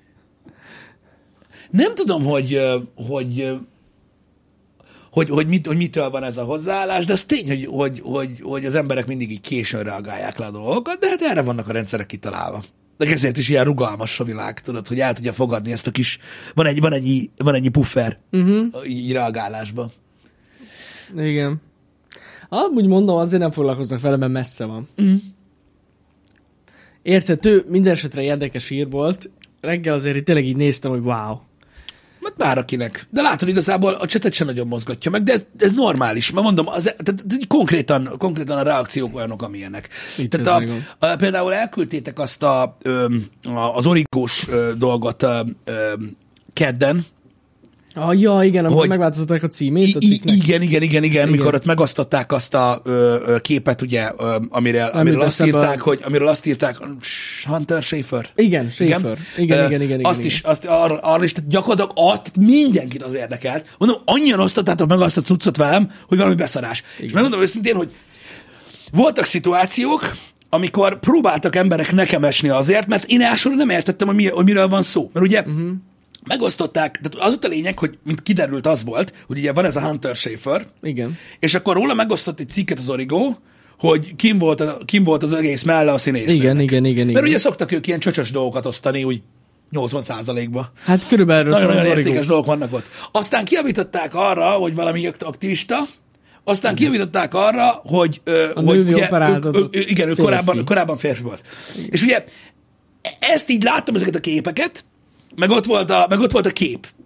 nem tudom, hogy, hogy, hogy, hogy, mit, hogy mitől van ez a hozzáállás, de az tény, hogy, hogy, hogy, hogy az emberek mindig így későn reagálják le a dolgokat, de hát erre vannak a rendszerek kitalálva. De ezért is ilyen rugalmas a világ, tudod, hogy el tudja fogadni ezt a kis... Van egy, van egy, van egy puffer uh-huh. így reagálásban. Igen. Amúgy mondom, azért nem foglalkoznak vele, mert messze van. Uh-huh. Érthető, minden esetre érdekes hír volt. Reggel azért tényleg így néztem, hogy wow. Mert bárkinek. De látod, igazából a csetet sem nagyon mozgatja meg, de ez, ez normális. Mert mondom, az, tehát, konkrétan, konkrétan a reakciók olyanok, amilyenek. Itt tehát a, a, például elküldtétek azt a, a, az origós dolgot a, a, kedden. Ah, ja, igen, amikor megváltoztatták a címét a cikknek. Igen, igen, igen, igen, igen, mikor ott megosztották azt a ö, ö, képet, ugye, ö, amiről, amiről azt írták, a... hogy amiről azt írták, Hunter Schafer. Igen, Schafer. Igen, igen, igen, igen, igen. Azt igen. is, azt, arra, arra is, tehát gyakorlatilag azt, mindenkit az érdekelt. Mondom, annyian osztottátok meg azt a cuccot velem, hogy valami beszarás. Igen. És megmondom őszintén, hogy voltak szituációk, amikor próbáltak emberek nekem esni azért, mert én elsőre nem értettem, hogy, mi, hogy miről van szó. Mert ugye uh-huh. megosztották, tehát az ott a lényeg, hogy mint kiderült az volt, hogy ugye van ez a Hunter Schafer, igen. És akkor róla megosztott egy cikket az Origo, hogy kim volt, a, kim volt az egész melle a színésznőnek. Igen, igen, igen, igen. Mert ugye szoktak ők ilyen csöcsös dolgokat osztani, úgy nyolcvan százalékba. Hát körülbelül nagyon-nagyon értékes dolgok vannak ott. Aztán kiavították arra, hogy valami aktivista, aztán igen. kiavították arra, hogy, a hogy ugye, ő, ő, ő, igen, ő korábban, korábban férfi volt. Igen. És ugye ezt így láttam, ezeket a képeket, meg ott volt a, meg ott volt a kép.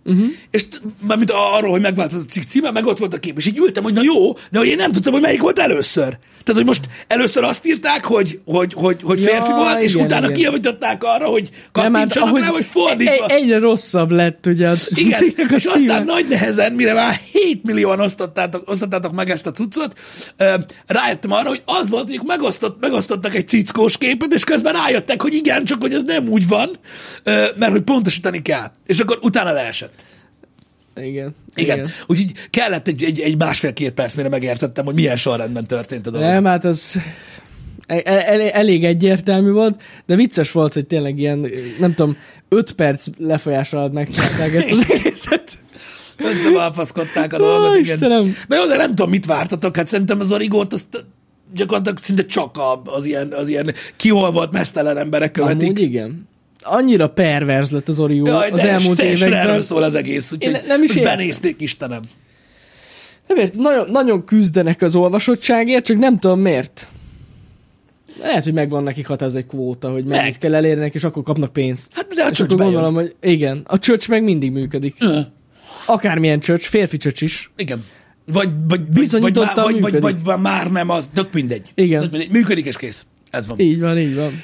uh-huh. és mármint arról, hogy megváltozott a cikk címe, meg ott volt a kép, és így ültem, hogy na jó, de hogy én nem tudtam, hogy melyik volt először. Tehát, hogy most először azt írták, hogy, hogy, hogy, hogy férfi ja, volt, és igen, utána igen. kijavították arra, hogy kattintsanak rá, vagy fordítva. Egyre rosszabb lett, ugye. Az igen, és címe. Aztán nagy nehezen, mire már hét millióan osztottátok, osztottátok meg ezt a cuccot, rájöttem arra, hogy az volt, hogy megosztott, megosztottak egy cickós képet, és közben rájöttek, hogy igen, csak hogy ez nem úgy van, mert hogy pontosítani kell. És akkor utána leesett. Igen. Igen. igen. Úgyhogy kellett egy, egy, egy másfél-két perc, mire megértettem, hogy milyen sorrendben történt a dolog. Nem, hát az el, el, elég egyértelmű volt, de vicces volt, hogy tényleg ilyen, nem tudom, öt perc lefolyás alatt megcsinálták ezt az egészet. Összevalfaszkodták a dolgot, igen. Istenem. Na jó, de nem tudom, mit vártatok, hát szerintem az Origót azt gyakorlatilag szinte csak az ilyen, az ilyen kiholvat, mesztelen emberek követik. Amúgy igen. Annyira perverz lett az Origó Jaj, az elmúlt években. Erről szól az egész, úgyhogy Én nem is benézték, Istenem. Nem ért, nagyon, nagyon küzdenek az olvasottságért, csak nem tudom miért. Lehet, hogy megvan nekik határozó egy kvóta, hogy mennyit meg kell elérnek, és akkor kapnak pénzt. Hát de a és akkor gondolom, hogy igen, a csöcs meg mindig működik. Uh. Akármilyen csöcs, férfi csöcs is. Igen. Vagy, vagy, bizonyítottan vagy, vagy, vagy, vagy már nem az, tök mindegy. Igen. Tök mindegy. Működik és kész. Ez van. Így van, így van.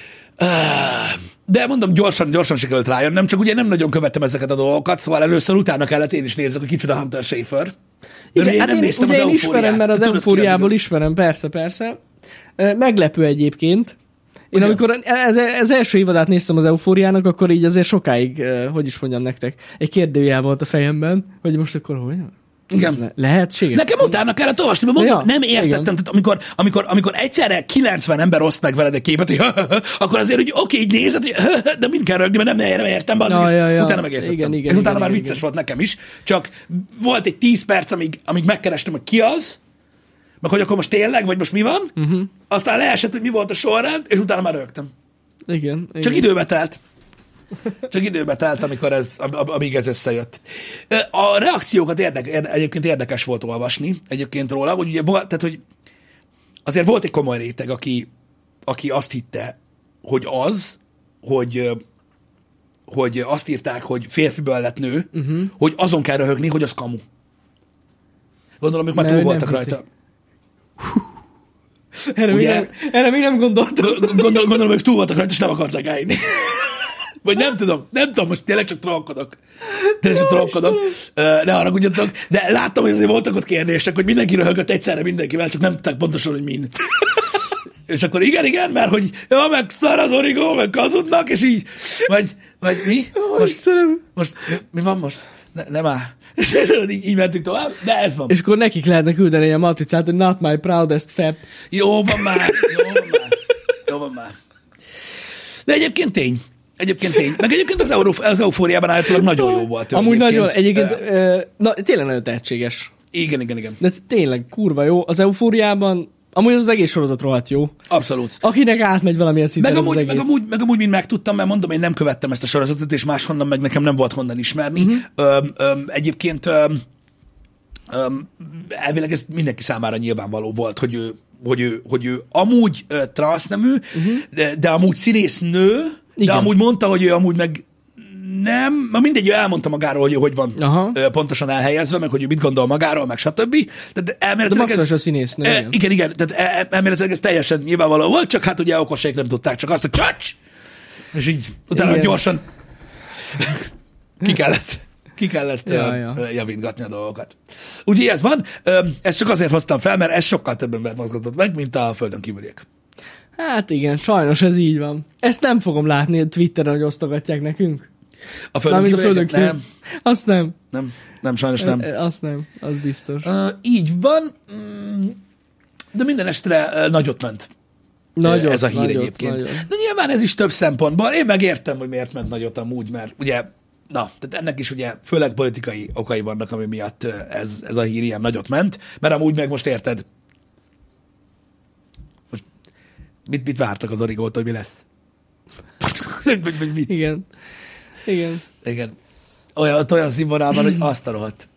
De mondom, gyorsan, gyorsan sikerült rájönnöm, csak ugye nem nagyon követtem ezeket a dolgokat, szóval először utána kellett én is nézzek, hogy kicsoda Hunter Schafer. Igen, én hát nem én, néztem ugye az én ismerem, mert az eufóriából ismerem, persze, persze. Meglepő egyébként. Én ugye? amikor ez, ez első évadát néztem az eufóriának, akkor így azért sokáig, hogy is mondjam nektek, egy kérdőjel volt a fejemben, hogy most akkor hogyan? Igen. Le- lehetséges? Nekem utána kellett olvasni, mert mondom, ja, nem értettem. Tehát amikor, amikor, amikor egyszerre kilencven ember oszt meg veled egy képet, hogy akkor azért, hogy oké, okay, így nézed, hogy de mind kell rögni, mert nem, nem értem be, az ja, ja, ja. Utána megértettem. Igen, igen, és utána igen, már vicces igen. volt nekem is, csak volt egy tíz perc, amíg, amíg megkerestem, hogy ki az, meg hogy akkor most tényleg, vagy most mi van, uh-huh. aztán leesett, hogy mi volt a sorrend, és utána már rögtem. Igen. Csak igen. időbe telt. Csak időbe telt, amikor ez, amíg ez összejött. A reakciókat érdek, egyébként érdekes volt olvasni egyébként róla, hogy ugye volt, tehát, hogy azért volt egy komoly réteg, aki, aki azt hitte, hogy az, hogy, hogy azt írták, hogy férfiből lett nő, uh-huh. hogy azon kell röhögni, hogy az kamu. Gondolom, ők már túl voltak rajta. Erre, még nem, erre még nem gondoltam. Gondolom, gondolom, ők túl voltak rajta, és nem akarták elhinni. Vagy nem tudom, nem tudom, most tényleg csak trollkodok. Tényleg csak trollkodok, ne haragudjatok, de láttam, hogy azért voltak ott kérdések, hogy mindenki röhögött egyszerre mindenkivel, csak nem tudták pontosan, hogy mind. És akkor igen, igen, mert hogy ja, meg szar az Origó, meg hazudnak, és így, vagy, vagy mi? Most, most mi van most? Ne, nem áll. És így, így mentünk tovább, de ez van. És akkor nekik lehetne küldeni a matricát, hogy not my proudest fab. Jó van már, jó van már, jó van már. De egyébként tény. Egyébként tény. Meg egyébként az, Euró, az eufóriában állítólag nagyon jó volt. Amúgy nagyon, egyébként, uh, na, tényleg nagyon tehetséges. Igen, igen, igen. De tényleg kurva jó. Az eufóriában, amúgy az egész sorozat rohadt jó. Abszolút. Akinek átmegy valamilyen szinten meg amúgy, az egész. Meg amúgy, meg amúgy mind megtudtam, mert mondom, én nem követtem ezt a sorozatot, és máshonnan meg nekem nem volt honnan ismerni. Uh-huh. Öm, öm, egyébként öm, öm, elvileg ez mindenki számára nyilvánvaló volt, hogy ő, hogy ő, hogy ő amúgy ö, transznemű, uh-huh. de, de amúgy színésznő, de amúgy mondta, hogy ő amúgy meg nem, ma mindegy, ő elmondta magáról, hogy hogy van Aha. pontosan elhelyezve, meg hogy ő mit gondol magáról, meg stb. Tehát elméletileg de ez... a színésznő. E, igen, igen, igen, tehát elméletileg ez teljesen nyilvánvaló volt, csak hát ugye okosék nem tudták, csak azt, hogy csacs! És így utána igen. gyorsan ki kellett, ki kellett ja, uh, ja. javítgatni a dolgokat. Úgyhogy ez van, ezt csak azért hoztam fel, mert ez sokkal több ember mozgatott meg, mint a földön kívüliek. Hát igen, sajnos ez így van. Ezt nem fogom látni a Twitteren, hogy osztogatják nekünk. A földön kívüliek? Nem. Azt nem. Nem, nem, sajnos nem. Azt nem, az biztos. Uh, így van, de minden estre nagyot ment. Nagyot, ez a hír nagyot, egyébként. Nagyot. De nyilván ez is több szempontból. Én megértem, hogy miért ment nagyot amúgy, mert ugye, na, tehát ennek is ugye főleg politikai okai vannak, ami miatt ez, ez a hír ilyen nagyot ment, mert amúgy meg most érted, most mit, mit vártak az Origótól, hogy mi lesz? mit? Igen. Igen. Igen. Olyan, olyan színvonalban, hogy azt a rohadt.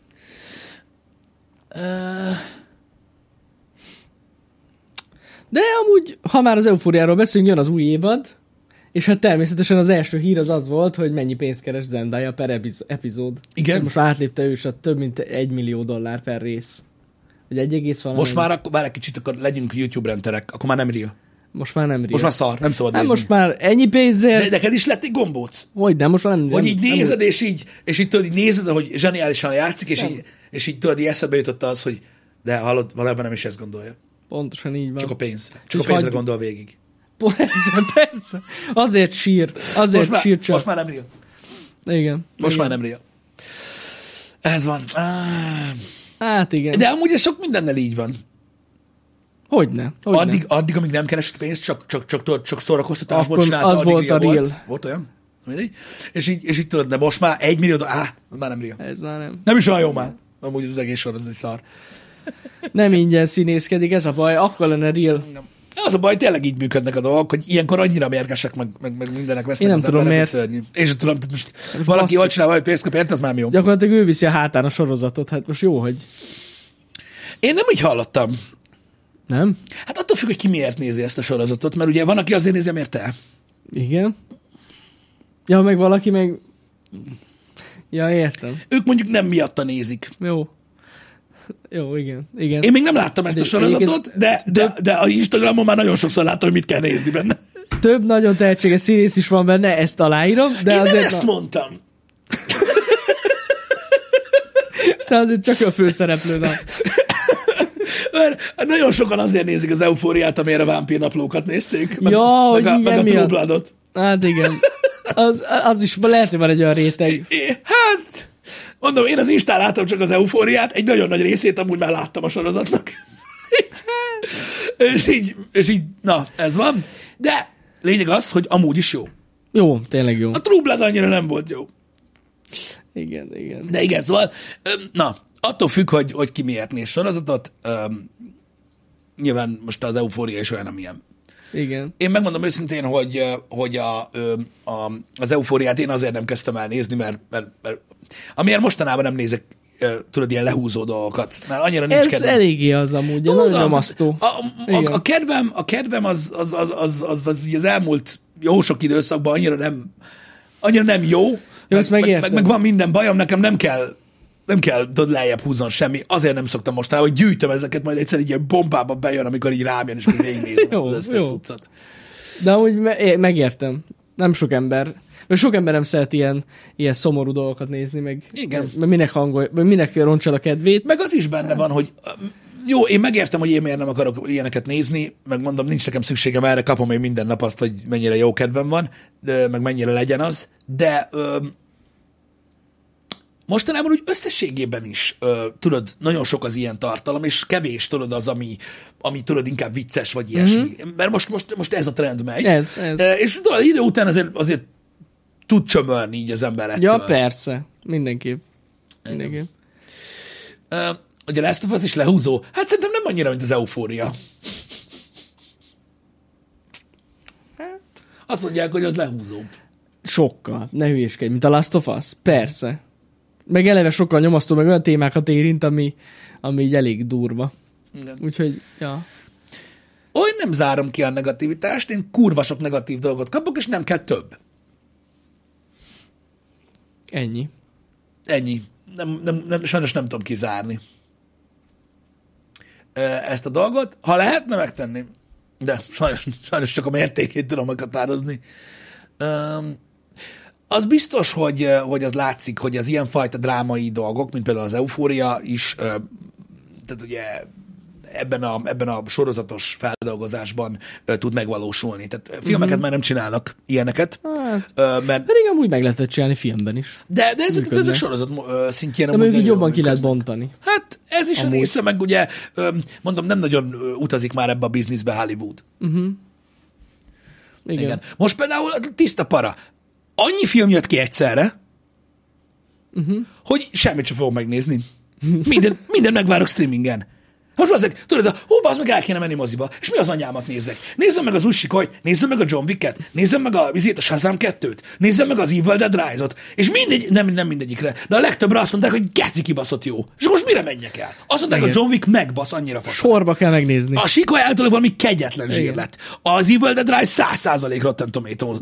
De amúgy, ha már az eufóriáról beszélünk, jön az új évad, És hát természetesen az első hír az az volt, hogy mennyi pénzt keres Zendaya per epiz- epizód. Igen. Most átlépte ő is a több mint egy millió dollár per rész. Vagy egy egész valami. Most már, akkor, már egy kicsit akkor legyünk YouTube renderek, akkor már nem real. Most már nem real. Most már szar, nem szabad hát nézni. most már ennyi pénzért. De neked is lett egy gombóc? Hogy nem, most már nem. Hogy nem, így nem, nézed, nem, és így, és így tudod, így nézed, hogy zseniálisan játszik, és így, és így tudod, így eszedbe jutott az, hogy de hallod, valójában nem is ezt gondolja. Pontosan így van. Csak a pénz. Csak És a pénzre hagy... gondol végig. Persze, persze. Azért sír. Azért Most már, sír csak. most már nem real. Igen. Most igen. már nem real. Ez van. Hát igen. De amúgy ez sok mindennel így van. Hogyne. Hogyne. Addig, addig, amíg nem keresik pénzt, csak, csak, csak, csak, csak szórakoztatásból Akkor csinálta, az addig volt a real. Volt, volt olyan? Mindegy. És így, és így tudod, de most már egy millió, á, az már nem real. Ez már nem. Nem is olyan jó már. Amúgy az egész sor, az egy szar. Nem ingyen színészkedik, ez a baj. Akkor lenne real. Nem. Az a baj, tényleg így működnek a dolgok, hogy ilyenkor annyira mérgesek, meg, meg, meg mindenek lesznek. Én nem az tudom, emberek, miért. hogy szörnyű. Én sem tudom, tehát most, Most valaki basszus. jól csinál, vagy pénzt kap, érte, az már jó. Gyakorlatilag ő viszi a hátán a sorozatot. Hát most jó, hogy... Én nem így hallottam. Nem? Hát attól függ, hogy ki miért nézi ezt a sorozatot, mert ugye van, aki azért nézi, miért te. Igen. Ja, meg valaki meg... Ja, értem. Ők mondjuk nem miatta nézik. Jó. Jó, igen. Igen. Én még nem láttam ezt De a sorozatot, egyébként de, de, de a Instagramon már nagyon sokszor láttam, hogy mit kell nézni benne. Több nagyon tehetséges színész is van benne, ezt aláírom, de Én azért... nem ezt na, mondtam. de azért csak a főszereplő, na. Mert nagyon sokan azért nézik az Eufóriát, amire a vámpírnaplókat nézték. Meg, Ja, meg, a, hogy meg a ilyen True miatt. Bloodot. Hát igen. Az, az is lehet, hogy van egy olyan réteg. É, hát, mondom, én az Instán láttam csak az Eufóriát, egy nagyon nagy részét amúgy már láttam a sorozatnak. és, így, és így, na, ez van. De lényeg az, hogy amúgy is jó. Jó, tényleg jó. A True Blood annyira nem volt jó. Igen, igen. De igen, szóval, öm, na, attól függ, hogy, hogy ki miért néz sorozatot. Öm, nyilván most az Eufória is olyan, amilyen. Igen. Én megmondom őszintén, hogy, hogy a, a, az Eufóriát én azért nem kezdtem el nézni, mert, mert, mert amiért mostanában nem nézek, tudod, ilyen lehúzó dolgokat, mert annyira nincs Ez kedvem. eléggé az amúgy, Tudom, nagyon nyomasztó. A, a, a, a kedvem, a kedvem az az, az, az, az, az, az elmúlt jó sok időszakban annyira nem, annyira nem jó, Jó, meg, meg, meg, meg, meg van minden bajom, nekem nem kell nem kell, tudod, lejjebb húzzon semmi. Azért nem szoktam mostanában, hogy gyűjtöm ezeket, majd egyszer így ilyen bombába bejön, amikor így rám jön, és még végignézem Jó, ezt az összes jó. cuccot. De amúgy me- megértem. Nem sok ember. Mert sok ember nem szeret ilyen, ilyen szomorú dolgokat nézni, meg, Igen. meg minek hangolj, meg minek roncsal a kedvét. Meg az is benne van, hogy jó, én megértem, hogy én miért nem akarok ilyeneket nézni, meg mondom, nincs nekem szükségem erre, kapom még minden nap azt, hogy mennyire jó kedvem van, de, meg mennyire legyen az, de ö, mostanában úgy összességében is, ö, tudod, nagyon sok az ilyen tartalom, és kevés, tudod, az, ami, ami tudod, inkább vicces, vagy ilyesmi. Mm-hmm. Mert most, most, most ez a trend megy. Ez, ez. E, és tudod, idő után azért, azért tud csömölni így az ember ettől. Ja, persze. Mindenképp. Mindenképp. Uh, ugye Last of Us is lehúzó? Hát szerintem nem annyira, mint az Eufória. Azt mondják, hogy az lehúzóbb. Sokkal. Ne hülyéskedj, mint a Last of Us. Persze. Meg eleve sokkal nyomasztó, meg olyan témákat érint, ami, ami így elég durva. Igen. Úgyhogy, ja. Olyan nem zárom ki a negativitást, én kurva sok negatív dolgot kapok, és nem kell több. Ennyi. Ennyi. Nem, nem, nem, sajnos nem tudom kizárni ezt a dolgot. Ha lehetne, megtenném. De sajnos, sajnos csak a mértékét tudom meghatározni. Um, az biztos, hogy, hogy az látszik, hogy az ilyenfajta drámai dolgok, mint például az Eufória is, tehát ugye ebben a, ebben a sorozatos feldolgozásban tud megvalósulni. Tehát filmeket uh-huh. már nem csinálnak ilyeneket. Hát, mert, pedig amúgy meg lehetett csinálni filmben is. de, de ezek, ezek sorozat szintjén de amúgy még így nagyon jobban ki lehet működnek. bontani. Hát ez is Amúgy. a része, meg ugye, mondom, nem nagyon utazik már ebbe a bizniszbe Hollywood. Uh-huh. Igen. Igen. Most például tiszta para. Annyi film jött ki egyszerre, Uh-huh. hogy semmit sem fogom megnézni. Minden, minden megvárok streamingen. Most azért, tudod, hú, az meg el kéne menni moziba, és mi az anyámat nézzek? Nézzem meg az Ussikolyt, nézzem meg a John Wicket, nézzem meg a, vizét, a Shazam kettőt, nézzem meg az Evil Dead Rise-ot, és mindegy, nem, nem mindegyikre, de a legtöbbre azt mondták, hogy geci kibaszott jó. És most mire menjek el? Azt mondták, hogy a John Wick megbasz annyira fasz. Sorba kell megnézni. A Sikoly általában valami kegyetlen zsír Igen. lett. Az Evil Dead Rise száz százalék Rotten Tomato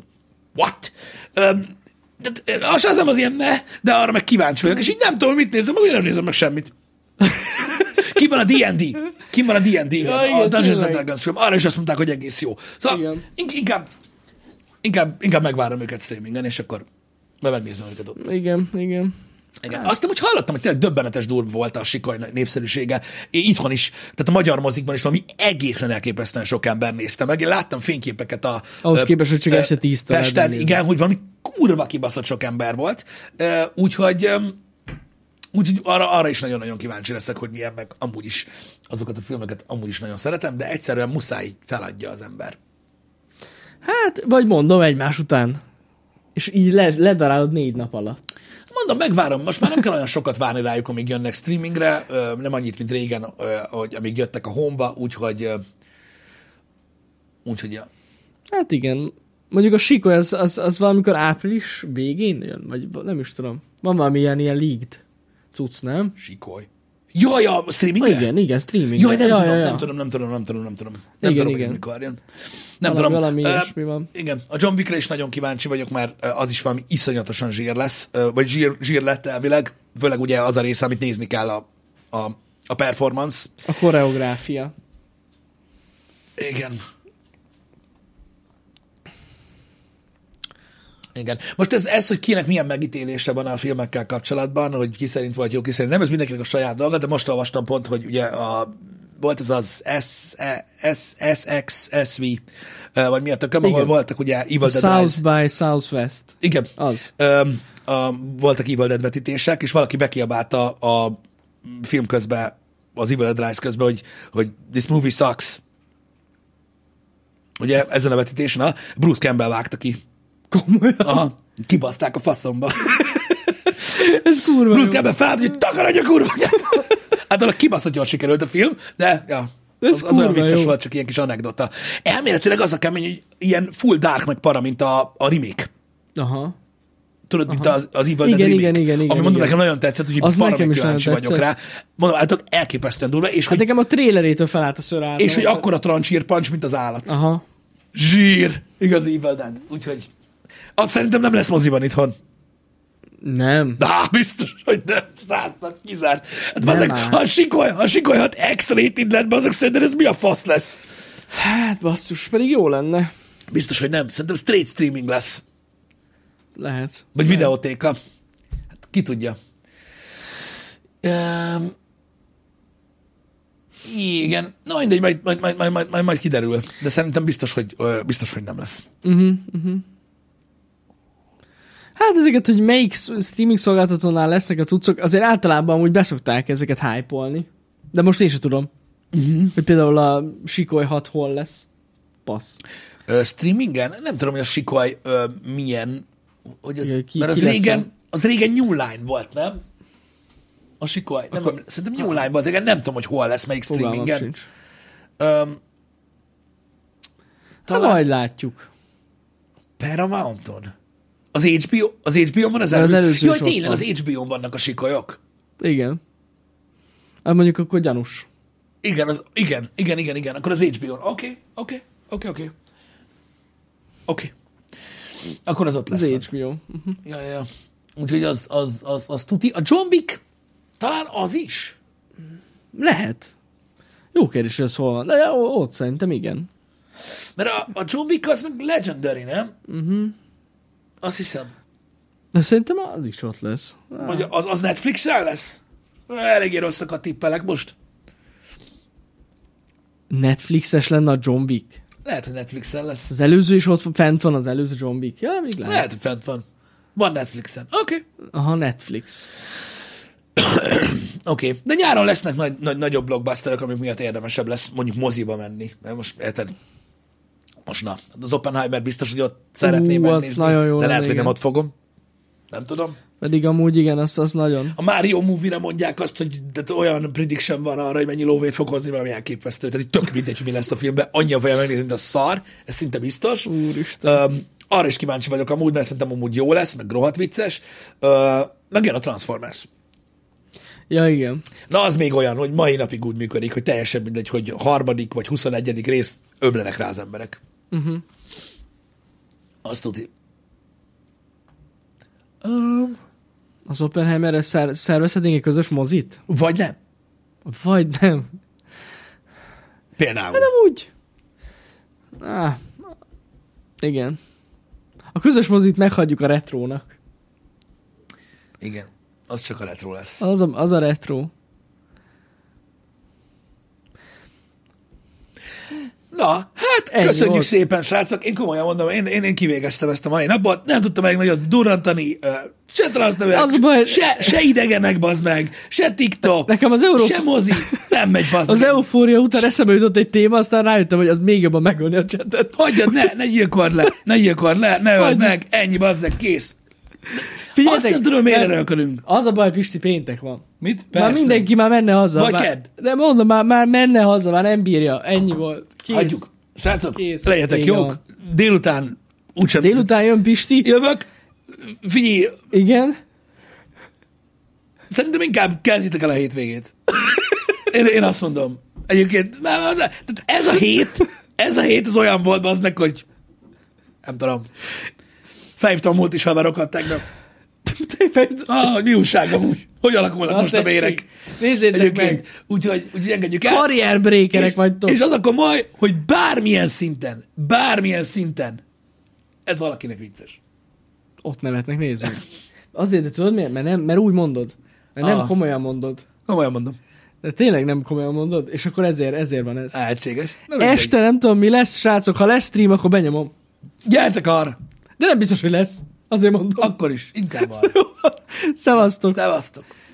what? Öm, de, az az nem az ilyen ne, de arra meg kíváncsi vagyok, és így nem tudom, mit nézem, meg nem nézem meg semmit. Ki van a dé és dé? Ki van a dé és dé? Igen, ja, igen, a Dungeons and Dragons film. Arra is azt mondták, hogy egész jó. Szóval igen. inkább, inkább, inkább megvárom őket streamingen, és akkor megnézem őket ott. Igen, igen. Igen. Azt nem, hogy hallottam, hogy tényleg döbbenetes durva volt a Sikoly népszerűsége. Én itthon is, tehát a magyar mozikban is valami egészen elképesztően sok ember nézte meg. Én láttam fényképeket a... Ahhoz képest, hogy csak este tíztől. Pesten, igen, hogy valami kurva kibaszott sok ember volt. Úgyhogy... Úgyhogy arra, arra is nagyon-nagyon kíváncsi leszek, hogy milyen, meg amúgy is azokat a filmeket amúgy is nagyon szeretem, de egyszerűen muszáj feladja az ember. Hát, vagy mondom egymás után. És így le, ledarálod négy nap alatt. Mondom, megvárom. Most már nem kell olyan sokat várni rájuk, amíg jönnek streamingre. Nem annyit, mint régen, hogy amíg jöttek a home-ba, úgyhogy... Úgyhogy, ja. Hát igen. Mondjuk a Sikoly az, az, az valamikor április végén jön? Vagy nem is tudom. Van valami ilyen, ilyen leaked cucc, nem? Sikoly. Jaj, a streamingre? Igen, igen, streamingre. Jaj, nem, ja, tudom, ja, ja. nem tudom, nem tudom, nem tudom, nem tudom. Nem igen, tudom, igen. hogy ez mikor jön. Nem valami, tudom. Valami uh, ilyesmi van. Igen, a John Wickre is nagyon kíváncsi vagyok, mert az is valami iszonyatosan zsír lesz, vagy zsír, zsír lett elvileg, főleg ugye az a része, amit nézni kell a, a, a performance. A koreográfia. Igen. Igen. Most ez, ez, hogy kinek milyen megítélése van a filmekkel kapcsolatban, hogy ki szerint volt jó, ki szerint nem, ez mindenkinek a saját dolga, de most olvastam pont, hogy ugye a, volt ez az S, S, S X S V, vagy mi a tököm, ahol voltak ugye Evil Dead South Rise. by Southwest. Igen. Az. Um, a, voltak Evil Dead vetítések, és valaki bekiabálta a film közben, az Evil Dead Rise közben, hogy, hogy this movie sucks. Ugye ezen a vetítésen a Bruce Campbell vágta ki. Komolyan? Aha, kibaszták a faszomba. Ez kurva. Bruce Campbell felállt, hogy takarodj a kurva. Hát annak kibaszott jól sikerült a film, de ja, az, az olyan vicces jó. Volt, csak ilyen kis anekdota. Elméletileg az a kemény, hogy ilyen full dark meg para, mint a, a remake. Aha. Tudod, Aha. mint az, az Evil Dead igen, remake. igen, igen, igen, ami mondom, igen. nekem nagyon tetszett, hogy az para meg kíváncsi vagyok rá. Mondom, hát elképesztően durva. És hát hogy, nekem a trailerétől felállt a ször által. És hogy akkora trancsír punch, mint az állat. Aha. Zsír. Igaz Evil Dead. Úgyhogy azt szerintem nem lesz moziban itthon. Nem. Á, biztos, hogy nem. Százszak kizárt. Hát bazeg, ha a Sikoly, ha a Sikoly hat X-rated lett, bazeg, szerintem ez mi a fasz lesz? Hát basszus, pedig jó lenne. Biztos, hogy nem. Szerintem straight streaming lesz. Lehet. Vagy Lehet. videótéka. Hát ki tudja. Um, igen. Na mindegy, majd, majd, majd, majd, majd, majd, majd kiderül. De szerintem biztos, hogy, biztos, hogy nem lesz. Uh-huh, uh-huh. Hát ezeket, hogy melyik streaming szolgáltatónál lesznek a cuccok, azért általában amúgy beszokták ezeket hype-olni. De most én sem tudom. Uh-huh. Hogy például a Sikoly hat hol lesz. Passz. Ö, streamingen? Nem tudom, hogy a Sikoly ö, milyen. Hogy az, ja, ki, mert az ki régen, az régen New Line volt, nem? A Sikoly. Nem, Akkor... Szerintem New Line volt, igen, nem tudom, hogy hol lesz, melyik streamingen. Öm, talán... Ha majd látjuk. Paramounton. Az há bé o, az há bé o van az, az előző. Jaj, tényleg, az há bé o-n vannak a Sikolyok. Igen. Hát mondjuk akkor gyanús. Igen, az, igen, igen, igen, igen. Akkor az há bé o-n. Oké, oké, oké, oké. Oké. Akkor az ott lesz. Az há bé o. Uh-huh. Ja, ja, ja. Úgyhogy az, az, az, az tuti. A John Wick talán az is. Lehet. Jó kérdés, hogy ez hol van. De ja, ott szerintem igen. Mert a, a John Wick az meg legendary, nem? Uh-huh. Azt hiszem. De szerintem az is ott lesz. Vagy az, az Netflixen lesz? Eléggé rosszakat tippelek most. Netflixes lenne a John Wick? Lehet, hogy Netflixen lesz. Az előző is ott fent van, az előző John Wick. Ja, még lehet. Lehet, hogy fent van. Van Netflixen. Oké. Okay. Aha, Netflix. Oké. Okay. De nyáron lesznek nagy, nagy, nagyobb blockbusterek, amik miatt érdemesebb lesz mondjuk moziba menni. Mert most érted? Most na. Az Oppenheimer biztos, hogy ott szeretném uh, megnézni. Nagyon jó de lehet, lenne, hogy igen. nem ott fogom. Nem tudom. Pedig amúgy igen, az, az nagyon. A Mario movie-re mondják azt, hogy olyan prediction van arra, hogy mennyi lóvét fog hozni, valami elképesztő. Tehát tök mindegy, hogy mi lesz a filmben. Annyi a fogja megnézni, de a szar. Ez szinte biztos. Úristen. Um, arra is kíváncsi vagyok amúgy, mert szerintem amúgy jó lesz, meg rohadt vicces. Uh, meg jön a Transformers. Ja, igen. Na, az még olyan, hogy mai napig úgy működik, hogy teljesen mindegy, hogy harmadik vagy huszonegyedik rész ömlenek rá az emberek. Uh-huh. Azt tudni. Um, Az Oppenheimerre szer- szervezhetnénk egy közös mozit? vagy nem. Vagy nem. Például. Hát nem úgy. Ah, igen. A közös mozit meghagyjuk a retrónak. Igen. Az csak a retro lesz. Az a, az a retro. Na, hát Ennyi köszönjük volt. szépen, srácok. Én komolyan mondom, én, én, én kivégeztem ezt a mai napot. Nem tudtam meg nagyon durrantani, uh, se transzneműek, Az a baj- se, se idegenek, bazd meg, se TikTok, Nekem az Euró- se mozi. Nem megy, bazd Az meg. eufória után eszembe jutott egy téma, aztán rájöttem, hogy az még jobban megölni a csetet. Hagyjad, ne, ne gyilkold le, ne gyilkold le, ne öld Hagyjuk. meg, ennyi, bazd meg, kész. Figyeljetek, Azt nem tudom, miért nem- erőlködünk. Az a baj, Pisti, péntek van. Mit? Már mindenki már menne haza. Vagy már, kedd. De mondom, már, már menne haza, már nem bírja. Ennyi volt. Kész. Hagyjuk. Srácok, Kész. legyetek Így jók. van. Délután úgysem Délután jön Pisti. jövök. Figyelj, Igen. szerintem inkább kezdjétek el a hétvégét. Én, én azt mondom. Egyébként, nem, nem, nem. Tehát ez a hét, ez a hét az olyan volt, az meg, hogy nem tudom. Felhívtam a múlt is haverokat tegnap. Ah, mi újság amúgy? Hogy alakulnak Na, most a tessék. bérek? Nézzétek meg. Egyébként, úgyhogy, úgyhogy engedjük el. Karrierbrékerek és, vagytok. és az a komoly, hogy bármilyen szinten, bármilyen szinten, ez valakinek vicces. Ott nevetnek, nézd meg. Azért, de tudod miért? Mert, nem, mert úgy mondod. Mert nem Ah. komolyan mondod. Komolyan mondom. De tényleg nem komolyan mondod, és akkor ezért, ezért van ez. Lehetséges. Nem mindegy. Este nem tudom, mi lesz, srácok. Ha lesz stream, akkor benyomom. Gyertek arra. De nem biztos, hogy lesz. Azért mondom. Akkor is. Inkább arra. Szevasztok. Szevasztok.